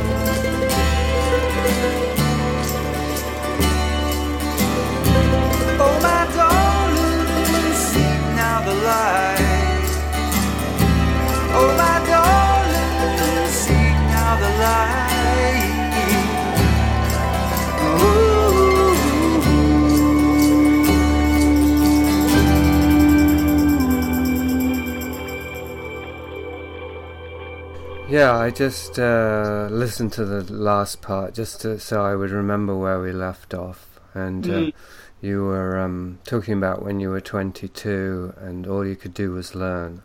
[SPEAKER 4] Oh my darling, seek now the light. Oh my darling, seek now the light. Ooh.
[SPEAKER 1] Yeah, I just uh, listened to the last part just to, so I would remember where we left off. And uh,
[SPEAKER 2] Mm.
[SPEAKER 1] you were um, talking about when you were twenty-two and all you could do was learn.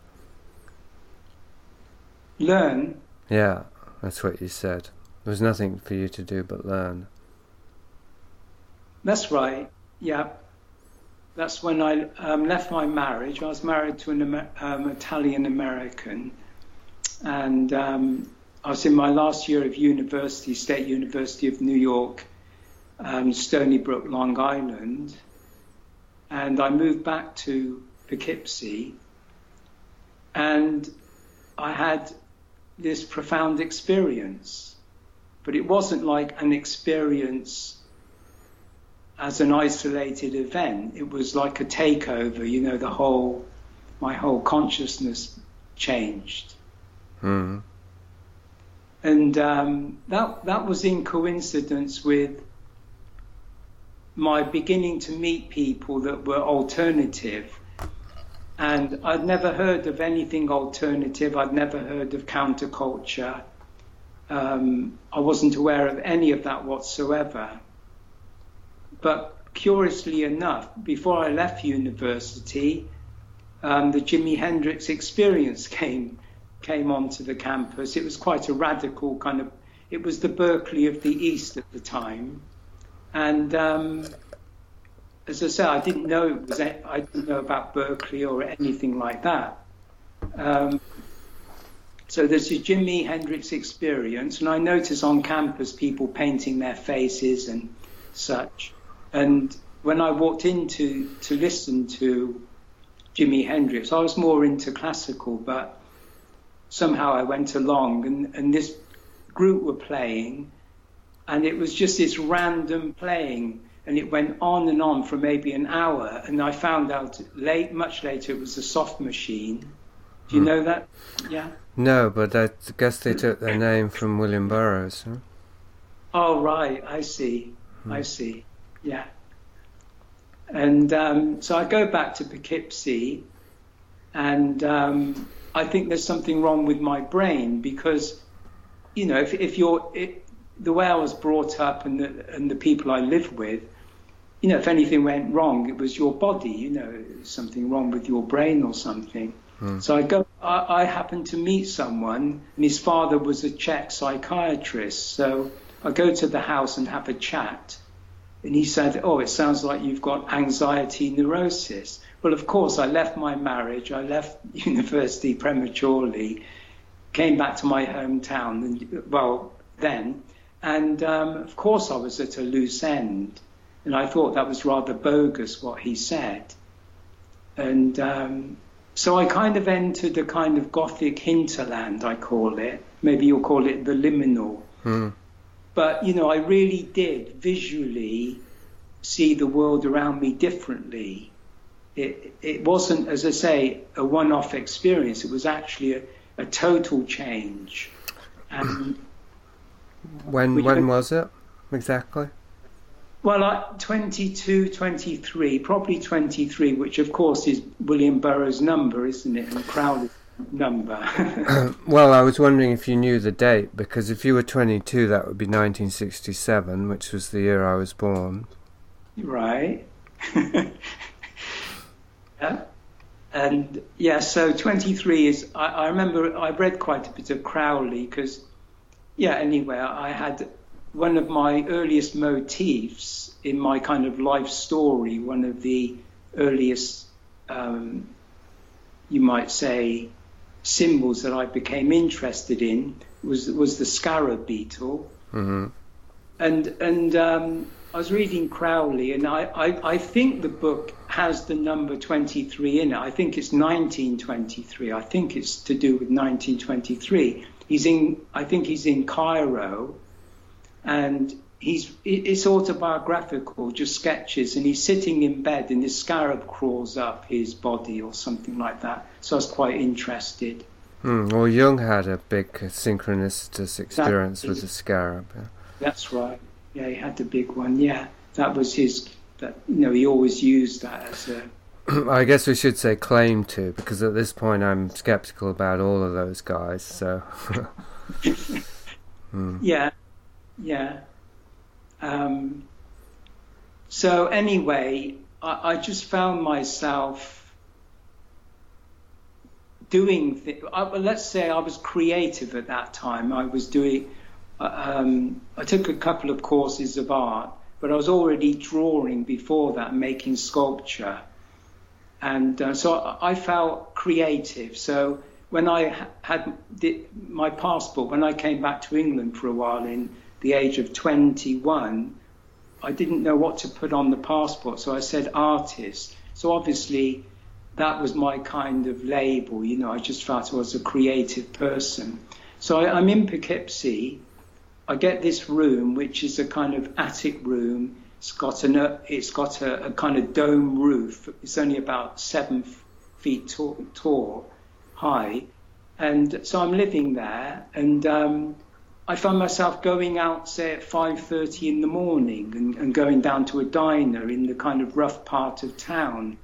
[SPEAKER 2] Learn.
[SPEAKER 1] Yeah, that's what you said. There was nothing for you to do but learn.
[SPEAKER 2] That's right. Yeah. That's when I um, left my marriage. I was married to an Amer- um, Italian American, and um, I was in my last year of university, State University of New York, um, Stony Brook, Long Island, and I moved back to Poughkeepsie, and I had this profound experience, but it wasn't like an experience as an isolated event. It was like a takeover, you know, the whole, my whole consciousness changed.
[SPEAKER 1] Mm.
[SPEAKER 2] And um, that that was in coincidence with my beginning to meet people that were alternative. And I'd never heard of anything alternative. I'd never heard of counterculture. Um, I wasn't aware of any of that whatsoever. But curiously enough, before I left university, um, the Jimi Hendrix Experience came came onto the campus. It was quite a radical kind of, it was the Berkeley of the East at the time. And um, as I said, I didn't know it was, I didn't know about Berkeley or anything like that. Um, so there's a Jimi Hendrix Experience, and I notice on campus people painting their faces and such. And when I walked in to, to listen to Jimi Hendrix, I was more into classical, but somehow I went along, and, and this group were playing, and it was just this random playing, and it went on and on for maybe an hour, and I found out late, much later, it was a soft machine. Do you
[SPEAKER 1] Hmm.
[SPEAKER 2] know that? Yeah.
[SPEAKER 1] No, but I guess they took their name from William Burroughs. Huh?
[SPEAKER 2] Oh, right. I see. I see. Yeah. And um, so I go back to Poughkeepsie, and um, I think there's something wrong with my brain because, you know, if, if you're, it, the way I was brought up and the, and the people I live with, you know, if anything went wrong, it was your body, you know, something wrong with your brain or something.
[SPEAKER 1] Mm.
[SPEAKER 2] So I go, I, I happened to meet someone, and his father was a Czech psychiatrist. So I go to the house and have a chat. And he said, oh, it sounds like you've got anxiety neurosis. Well, of course, I left my marriage. I left university prematurely, came back to my hometown, and, well, then. And, um, of course, I was at a loose end. And I thought that was rather bogus, what he said. And um, so I kind of entered a kind of Gothic hinterland, I call it. Maybe you'll call it the liminal.
[SPEAKER 1] Mm.
[SPEAKER 2] But, you know, I really did visually see the world around me differently. It, it wasn't, as I say, a one-off experience. It was actually a, a total change. And
[SPEAKER 1] When
[SPEAKER 2] we
[SPEAKER 1] when
[SPEAKER 2] don't-
[SPEAKER 1] was it exactly?
[SPEAKER 2] well, like twenty-two, twenty-three, probably twenty-three, which of course is William Burroughs' number, isn't it? And Crowley's number.
[SPEAKER 1] Well, I was wondering if you knew the date, because if you were twenty-two, that would be nineteen sixty-seven, which was the year I was born.
[SPEAKER 2] Right. Yeah. And yeah, so twenty-three is, I, I remember I read quite a bit of Crowley because, yeah, anyway, I had one of my earliest motifs in my kind of life story, one of the earliest, um, you might say, symbols that I became interested in was was the scarab beetle.
[SPEAKER 1] Mm-hmm.
[SPEAKER 2] And and um, I was reading Crowley, and I, I, I think the book has the number twenty-three in it. I think it's nineteen twenty-three. I think it's to do with nineteen twenty-three. He's in, I think he's in Cairo, and he's it's autobiographical, just sketches, and he's sitting in bed, and his scarab crawls up his body or something like that. So I was quite interested.
[SPEAKER 1] Mm. Well, Jung had a big uh, synchronicitous experience
[SPEAKER 2] Exactly.
[SPEAKER 1] with the scarab. Yeah.
[SPEAKER 2] That's right. Yeah, he had the big one. Yeah, that was his. That you know, he always used that as a
[SPEAKER 1] I guess we should say claim to, because at this point I'm skeptical about all of those guys. So. mm.
[SPEAKER 2] Yeah, yeah. Um, so anyway, I, I just found myself doing. Th- I, well, let's say I was creative at that time. I was doing. Um, I took a couple of courses of art, but I was already drawing before that, making sculpture. And uh, so I, I felt creative. So when I ha- had the, my passport, when I came back to England for a while in the age of twenty-one, I didn't know what to put on the passport. So I said artist. So obviously that was my kind of label. You know, I just felt I was a creative person. So I, I'm in Poughkeepsie. I get this room, which is a kind of attic room. It's got an, it's got a, a kind of dome roof. It's only about seven feet tall, tall, high. And so I'm living there, and um, I found myself going out, say, at five thirty in the morning and, and going down to a diner in the kind of rough part of town.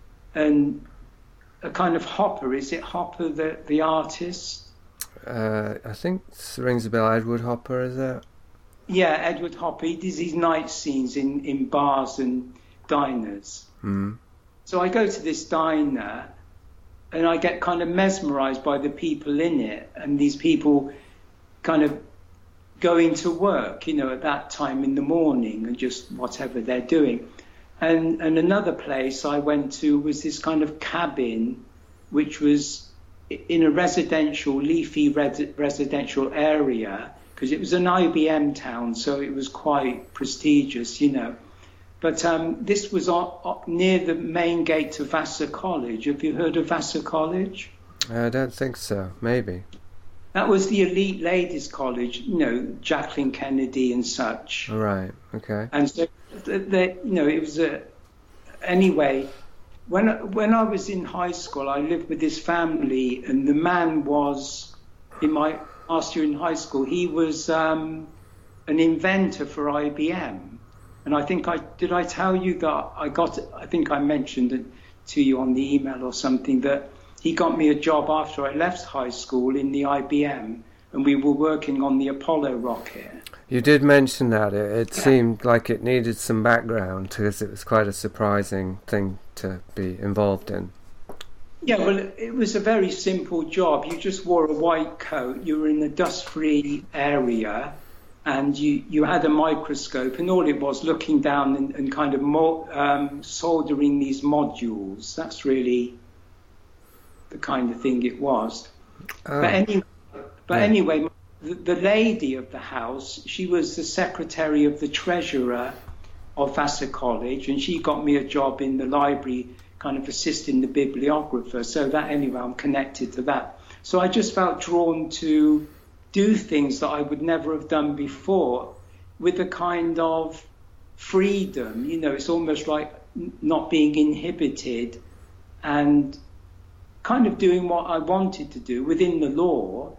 [SPEAKER 2] And a kind of Hopper, is it Hopper, the, the artist?
[SPEAKER 1] Uh, I think it rings a bell. Edward Hopper, is it?
[SPEAKER 2] Yeah, Edward Hopper. He does these night scenes in, in bars and diners.
[SPEAKER 1] Mm.
[SPEAKER 2] So I go to this diner and I get kind of mesmerized by the people in it, and these people kind of going to work, you know, at that time in the morning and just whatever they're doing. And, and another place I went to was this kind of cabin, which was in a residential, leafy res- residential area, because it was an I B M town, so it was quite prestigious, you know. But um, this was on, on, near the main gate to Vassar College. Have you heard of Vassar College?
[SPEAKER 1] I don't think so. Maybe.
[SPEAKER 2] That was the elite ladies' college, you know, Jacqueline Kennedy and such.
[SPEAKER 1] All right. Okay.
[SPEAKER 2] And so, the, the, you know, it was a... Anyway, when, when I was in high school, I lived with this family, and the man was, in my last year in high school, he was um, an inventor for I B M. And I think I, did I tell you that I got, I think I mentioned it to you on the email or something, that he got me a job after I left high school in the I B M, and we were working on the Apollo rocket.
[SPEAKER 1] You did mention that. It, it yeah. seemed like it needed some background, because it was quite a surprising thing to be involved in.
[SPEAKER 2] Yeah, well, it was a very simple job. You just wore a white coat, you were in a dust-free area, and you, you had a microscope, and all it was looking down and, and kind of mo- um, soldering these modules. That's really the kind of thing it was. Oh. But anyway, but yeah. anyway the, the lady of the house, she was the secretary of the treasurer of Vassar College, and she got me a job in the library, kind of assisting the bibliographer. So that, anyway, I'm connected to that. So I just felt drawn to do things that I would never have done before with a kind of freedom. You know, it's almost like not being inhibited and kind of doing what I wanted to do within the law,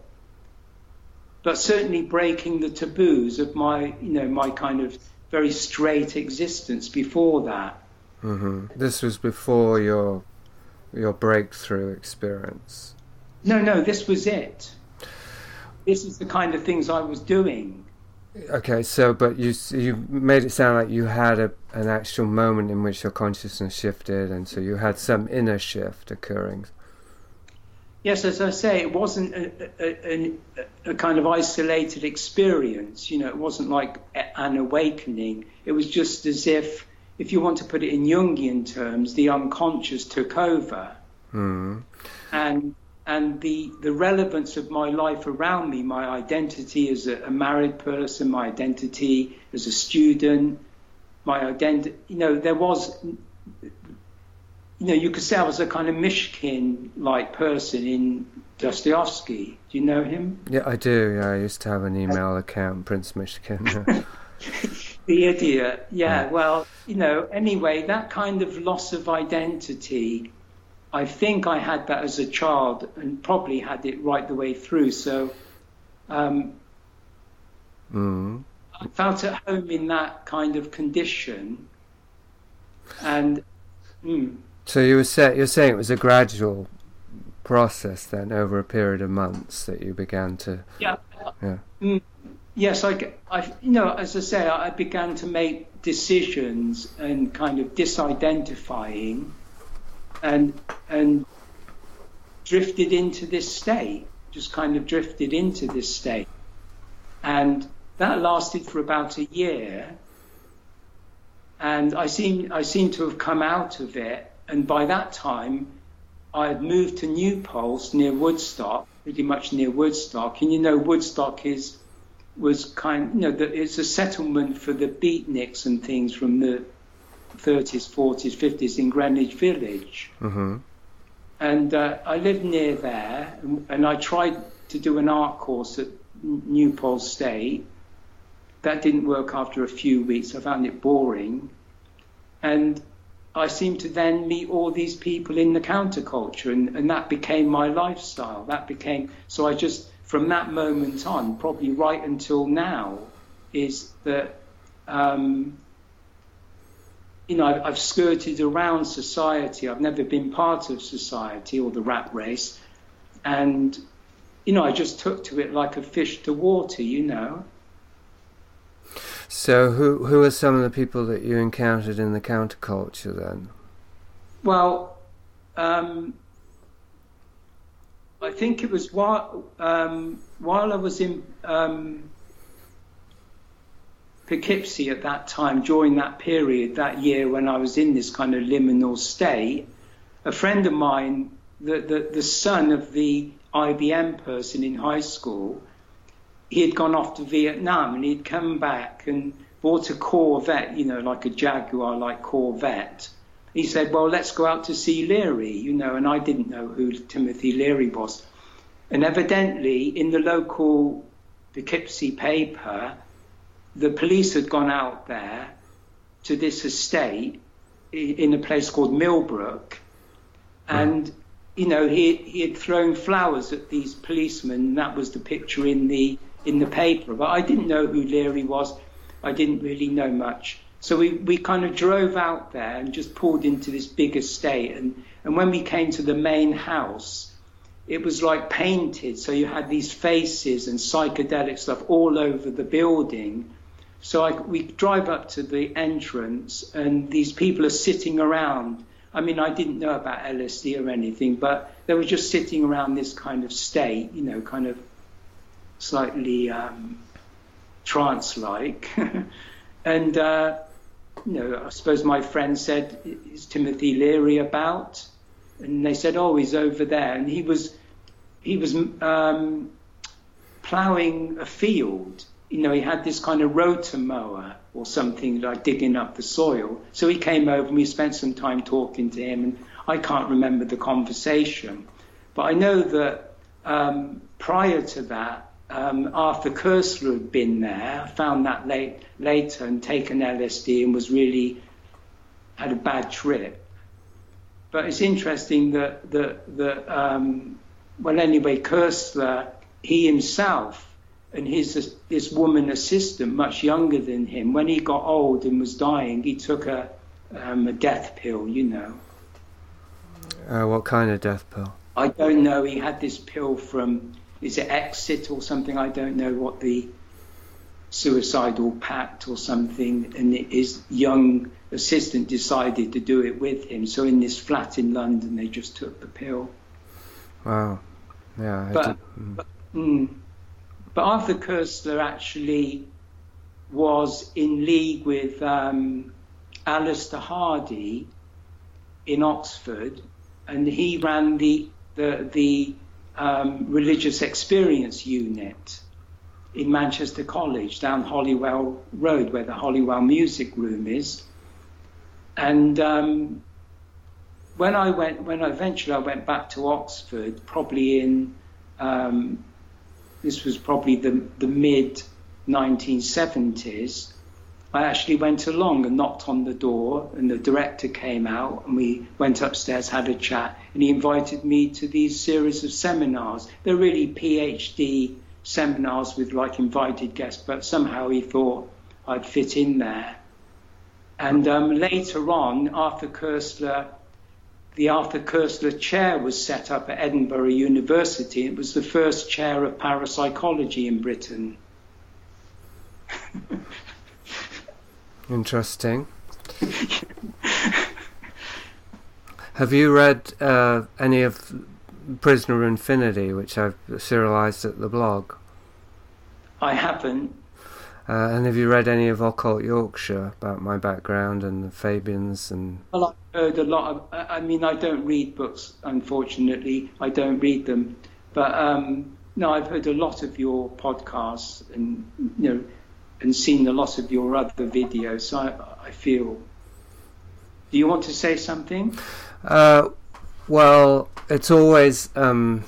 [SPEAKER 2] but certainly breaking the taboos of my, you know, my kind of very straight existence before that.
[SPEAKER 1] Mm-hmm. This was before your your breakthrough experience.
[SPEAKER 2] No, no, this was it. This is the kind of things I was doing.
[SPEAKER 1] Okay, so but you you made it sound like you had a an actual moment in which your consciousness shifted, and so you had some inner shift occurring.
[SPEAKER 2] Yes, as I say, it wasn't a, a, a, a kind of isolated experience. You know, it wasn't like an awakening. It was just as if, if you want to put it in Jungian terms, the unconscious took over.
[SPEAKER 1] Mm.
[SPEAKER 2] And and the, the relevance of my life around me, my identity as a, a married person, my identity as a student, my identity, you know, there was, you know, you could say I was a kind of Mishkin-like person in Dostoevsky. Do you know him?
[SPEAKER 1] Yeah, I do. Yeah, I used to have an email account, Prince Mishkin.
[SPEAKER 2] The idiot. Yeah, yeah, well, you know, anyway, that kind of loss of identity, I think I had that as a child and probably had it right the way through. So um,
[SPEAKER 1] mm.
[SPEAKER 2] I felt at home in that kind of condition. And mm,
[SPEAKER 1] So you were say, you're saying it was a gradual process then, over a period of months, that you began to...
[SPEAKER 2] Yeah.
[SPEAKER 1] Yeah.
[SPEAKER 2] Mm, yes, I, I, you know, as I say, I began to make decisions and kind of disidentifying, and and drifted into this state, just kind of drifted into this state. And that lasted for about a year. And I seem, I seem to have come out of it. And by that time, I had moved to Newpulse near Woodstock, pretty much near Woodstock. And you know, Woodstock is was kind, you know, the, it's a settlement for the beatniks and things from the thirties, forties, fifties in Greenwich Village.
[SPEAKER 1] Mm-hmm.
[SPEAKER 2] And uh, I lived near there, and, and I tried to do an art course at Newpulse State. That didn't work after a few weeks. I found it boring. And I seemed to then meet all these people in the counterculture, and, and that became my lifestyle. That became, so I just, from that moment on, probably right until now, is that, um, you know, I've, I've skirted around society. I've never been part of society or the rat race. And, you know, I just took to it like a fish to water, you know.
[SPEAKER 1] So who who are some of the people that you encountered in the counterculture then? Well,
[SPEAKER 2] um, I think it was while, um, while I was in um, Poughkeepsie at that time, during that period, that year when I was in this kind of liminal state, a friend of mine, the, the, the son of the I B M person in high school, he had gone off to Vietnam, and he'd come back and bought a Corvette, you know, like a Jaguar, like Corvette. He said, well, let's go out to see Leary, you know, and I didn't know who Timothy Leary was. And evidently, in the local Poughkeepsie paper, the police had gone out there to this estate in a place called Millbrook, and, you know, he, he had thrown flowers at these policemen, and that was the picture in the in the paper. But I didn't know who Leary was. I didn't really know much. So we, we kind of drove out there and just pulled into this big estate. And, and when we came to the main house, it was like painted. So you had these faces and psychedelic stuff all over the building. So I, we drive up to the entrance, and these people are sitting around. I mean, I didn't know about L S D or anything, but they were just sitting around this kind of state, you know, kind of slightly um, trance-like. And, uh, you know, I suppose my friend said, is Timothy Leary about? And they said, oh, he's over there. And he was, he was um, ploughing a field. You know, he had this kind of rotor mower or something, like digging up the soil. So he came over and we spent some time talking to him, and I can't remember the conversation. But I know that um, prior to that, um, Arthur Koestler had been there. I found that late, later and taken L S D and was really, had a bad trip. But it's interesting that, that, that um, well, anyway, Koestler, he himself, and his this woman assistant, much younger than him, when he got old and was dying, he took a um, a death pill, you know.
[SPEAKER 1] Uh, what kind of death pill?
[SPEAKER 2] I don't know. He had this pill from, is it Exit or something? I don't know what the suicidal pact or something. And his young assistant decided to do it with him. So in this flat in London, they just took the pill.
[SPEAKER 1] Wow. Yeah. I
[SPEAKER 2] But,
[SPEAKER 1] did, mm.
[SPEAKER 2] but mm, But Arthur Koestler actually was in league with um, Alistair Hardy in Oxford, and he ran the the, the um, religious experience unit in Manchester College down Holywell Road, where the Holywell Music Room is. And um, when I went, when I eventually I went back to Oxford, probably in um, this was probably the, the mid nineteen seventies, I actually went along and knocked on the door, and the director came out, and we went upstairs, had a chat, and he invited me to these series of seminars. They're really PhD seminars with like invited guests, but somehow he thought I'd fit in there. And um, later on, Arthur Koestler the Arthur Koestler Chair was set up at Edinburgh University. It was the first chair of parapsychology in Britain.
[SPEAKER 1] Interesting. Have you read uh, any of Prisoner Infinity, which I've serialized at the blog?
[SPEAKER 2] I haven't.
[SPEAKER 1] Uh, and have you read any of Occult Yorkshire, about my background and the Fabians? And
[SPEAKER 2] Well, I've heard a lot of, I I mean, I don't read books, unfortunately. I don't read them. But, um, no, I've heard a lot of your podcasts and, you know, and seen a lot of your other videos. So I, I feel... Do you want to say something?
[SPEAKER 1] Uh, well, it's always... Um,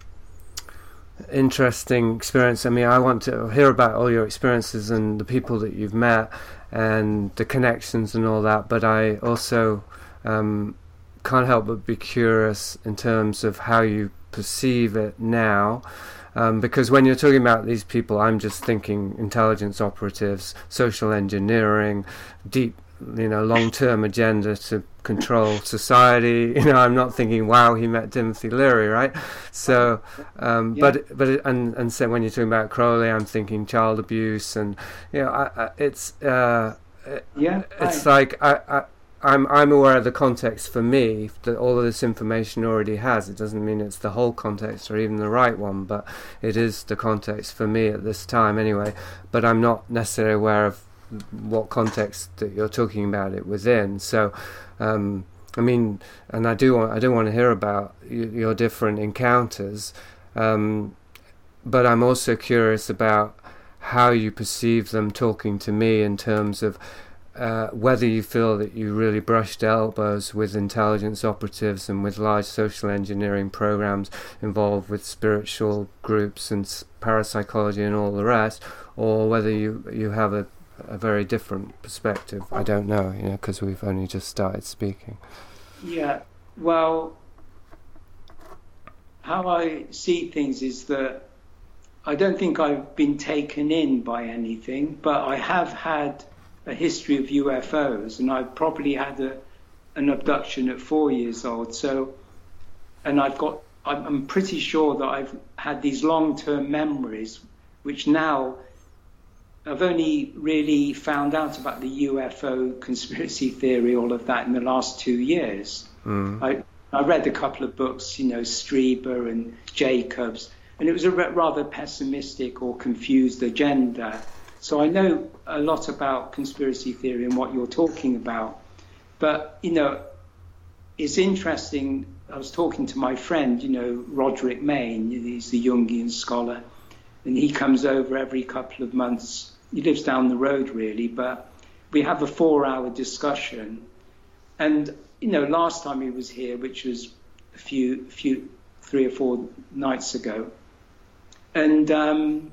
[SPEAKER 1] interesting experience. I mean, I want to hear about all your experiences and the people that you've met and the connections and all that, but I also um, can't help but be curious in terms of how you perceive it now, um, because when you're talking about these people, I'm just thinking intelligence operatives, social engineering, deep, you know, long-term agenda to control society. You know, I'm not thinking, wow, he met Timothy Leary, right? So, um,
[SPEAKER 2] Yeah.
[SPEAKER 1] but but it, and and so when you're talking about Crowley, I'm thinking child abuse, and you know, I, I, it's uh,
[SPEAKER 2] Yeah.
[SPEAKER 1] it's
[SPEAKER 2] I-
[SPEAKER 1] like I, I I'm I'm aware of the context for me that all of this information already has. It doesn't mean it's the whole context or even the right one, but it is the context for me at this time anyway. But I'm not necessarily aware of what context that you're talking about it within. So, um, I mean, and I do want I do want to hear about y- your different encounters, um, but I'm also curious about how you perceive them talking to me in terms of uh, whether you feel that you really brushed elbows with intelligence operatives and with large social engineering programs involved with spiritual groups and s- parapsychology and all the rest, or whether you you have a a very different perspective. I don't know, you know, because we've only just started speaking.
[SPEAKER 2] Yeah, well, how I see things is that I don't think I've been taken in by anything, but I have had a history of U F Os, and I've probably had a, an abduction at four years old. So, and I've got, I'm I'm pretty sure that I've had these long-term memories, which now I've only really found out about the U F O conspiracy theory, all of that, in the last two years.
[SPEAKER 1] Mm.
[SPEAKER 2] I, I read a couple of books, you know, Strieber and Jacobs, and it was a re- rather pessimistic or confused agenda. So I know a lot about conspiracy theory and what you're talking about. But, you know, it's interesting. I was talking to my friend, you know, Roderick Main, he's the Jungian scholar, and he comes over every couple of months. He lives down the road, really, but we have a four-hour discussion. And, you know, last time he was here, which was a few, few, three or four nights ago, and um,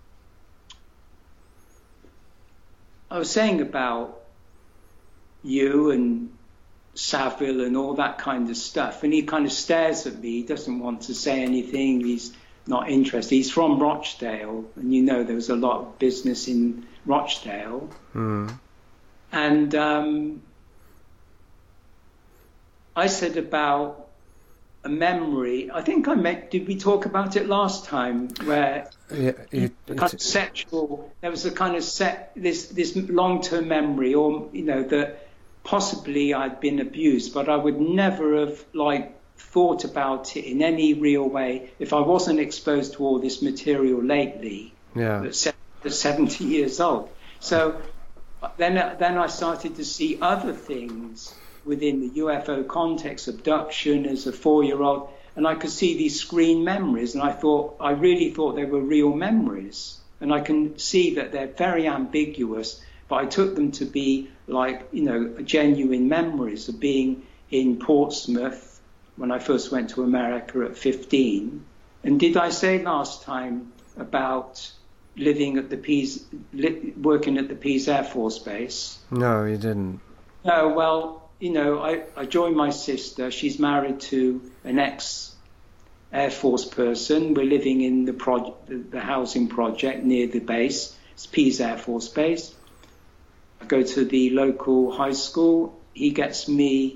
[SPEAKER 2] I was saying about you and Savile and all that kind of stuff, and he kind of stares at me. He doesn't want to say anything. He's not interested. He's from Rochdale, and you know there was a lot of business in Rochdale.
[SPEAKER 1] Mm.
[SPEAKER 2] And um, I said about a memory. I think I met. Did we talk about it last time? Where
[SPEAKER 1] Yeah, you,
[SPEAKER 2] the kind of sexual. There was a kind of set this this long-term memory, or you know that possibly I'd been abused, but I would never have like thought about it in any real way if I wasn't exposed to all this material lately.
[SPEAKER 1] yeah,
[SPEAKER 2] At se- at seventy years old. So then, then I started to see other things within the U F O context, abduction as a four-year-old, and I could see these screen memories, and I thought, I really thought they were real memories. And I can see that they're very ambiguous, but I took them to be like, you know, genuine memories of being in Portsmouth when I first went to America at fifteen. And did I say last time about living at the Pease, li- working at the Pease Air Force Base?
[SPEAKER 1] no, you didn't.
[SPEAKER 2] No, well, you know, I, I joined my sister. She's married to an ex-Air Force person. We're living in the, pro- the, the housing project near the base. It's Pease Air Force Base. I go to the local high school. He gets me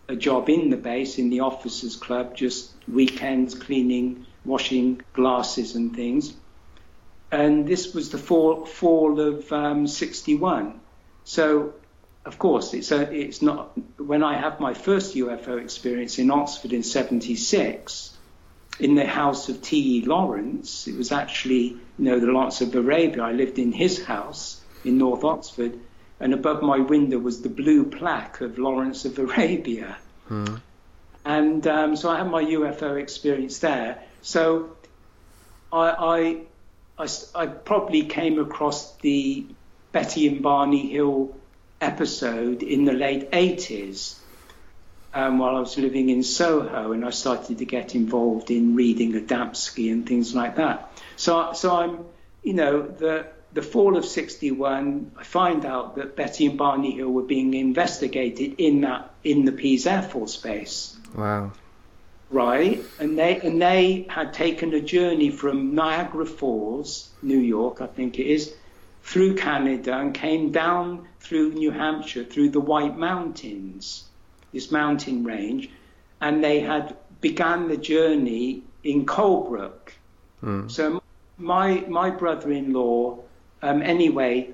[SPEAKER 2] a job in the base, in the officers' club, just weekends cleaning, washing glasses and things. And this was the fall, fall of um, sixty-one. So, of course, it's a, it's not. When I had my first U F O experience in Oxford in seventy-six, in the house of T E Lawrence, it was actually, you know, the Lawrence of Arabia. I lived in his house in North Oxford, and above my window was the blue plaque of Lawrence of Arabia. Hmm. And um, so I had my U F O experience there. So I, I, I, I probably came across the Betty and Barney Hill episode in the late eighties um, while I was living in Soho, and I started to get involved in reading Adamski and things like that. So, so I'm, you know, the the fall of sixty-one, I find out that Betty and Barney Hill were being investigated in that in the Pease Air Force Base.
[SPEAKER 1] Wow.
[SPEAKER 2] Right, and they and they had taken a journey from Niagara Falls, New York, I think it is, through Canada and came down through New Hampshire, through the White Mountains, this mountain range, and they had began the journey in Colebrook. Mm. So my my brother-in-law, um, anyway,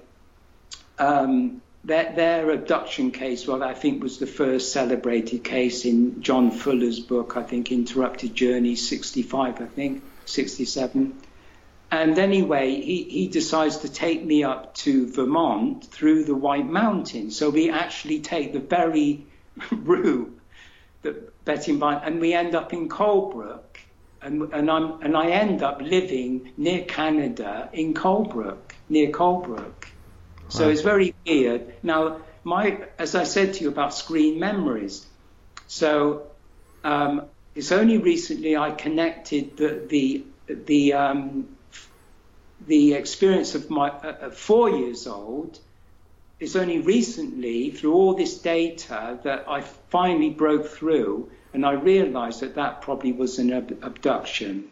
[SPEAKER 2] um, their, their abduction case, well, I think was the first celebrated case in John Fuller's book, I think, Interrupted Journey, sixty-five, I think, sixty-seven. And anyway, he, he decides to take me up to Vermont through the White Mountains. So we actually take the Berry route, that Betty and Barney, and we end up in Colebrook. And, and, I'm, and I end up living near Canada in Colebrook, near Colebrook. So it's very weird. Now, my, as I said to you about screen memories, so um, it's only recently I connected the the the, um, the experience of my uh, four years old. It's only recently, through all this data, that I finally broke through, and I realised that that probably was an ab- abduction.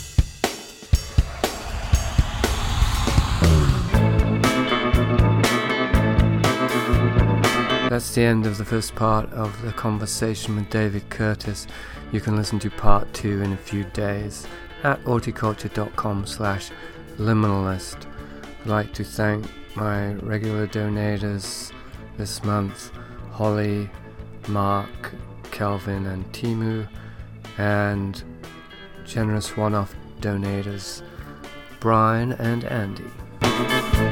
[SPEAKER 1] That's the end of the first part of the conversation with David Curtis. You can listen to part two in a few days at horticulture.com slash liminalist. I'd like to thank my regular donators this month, Holly, Mark, Kelvin and Timu, and generous one-off donators, Brian and Andy.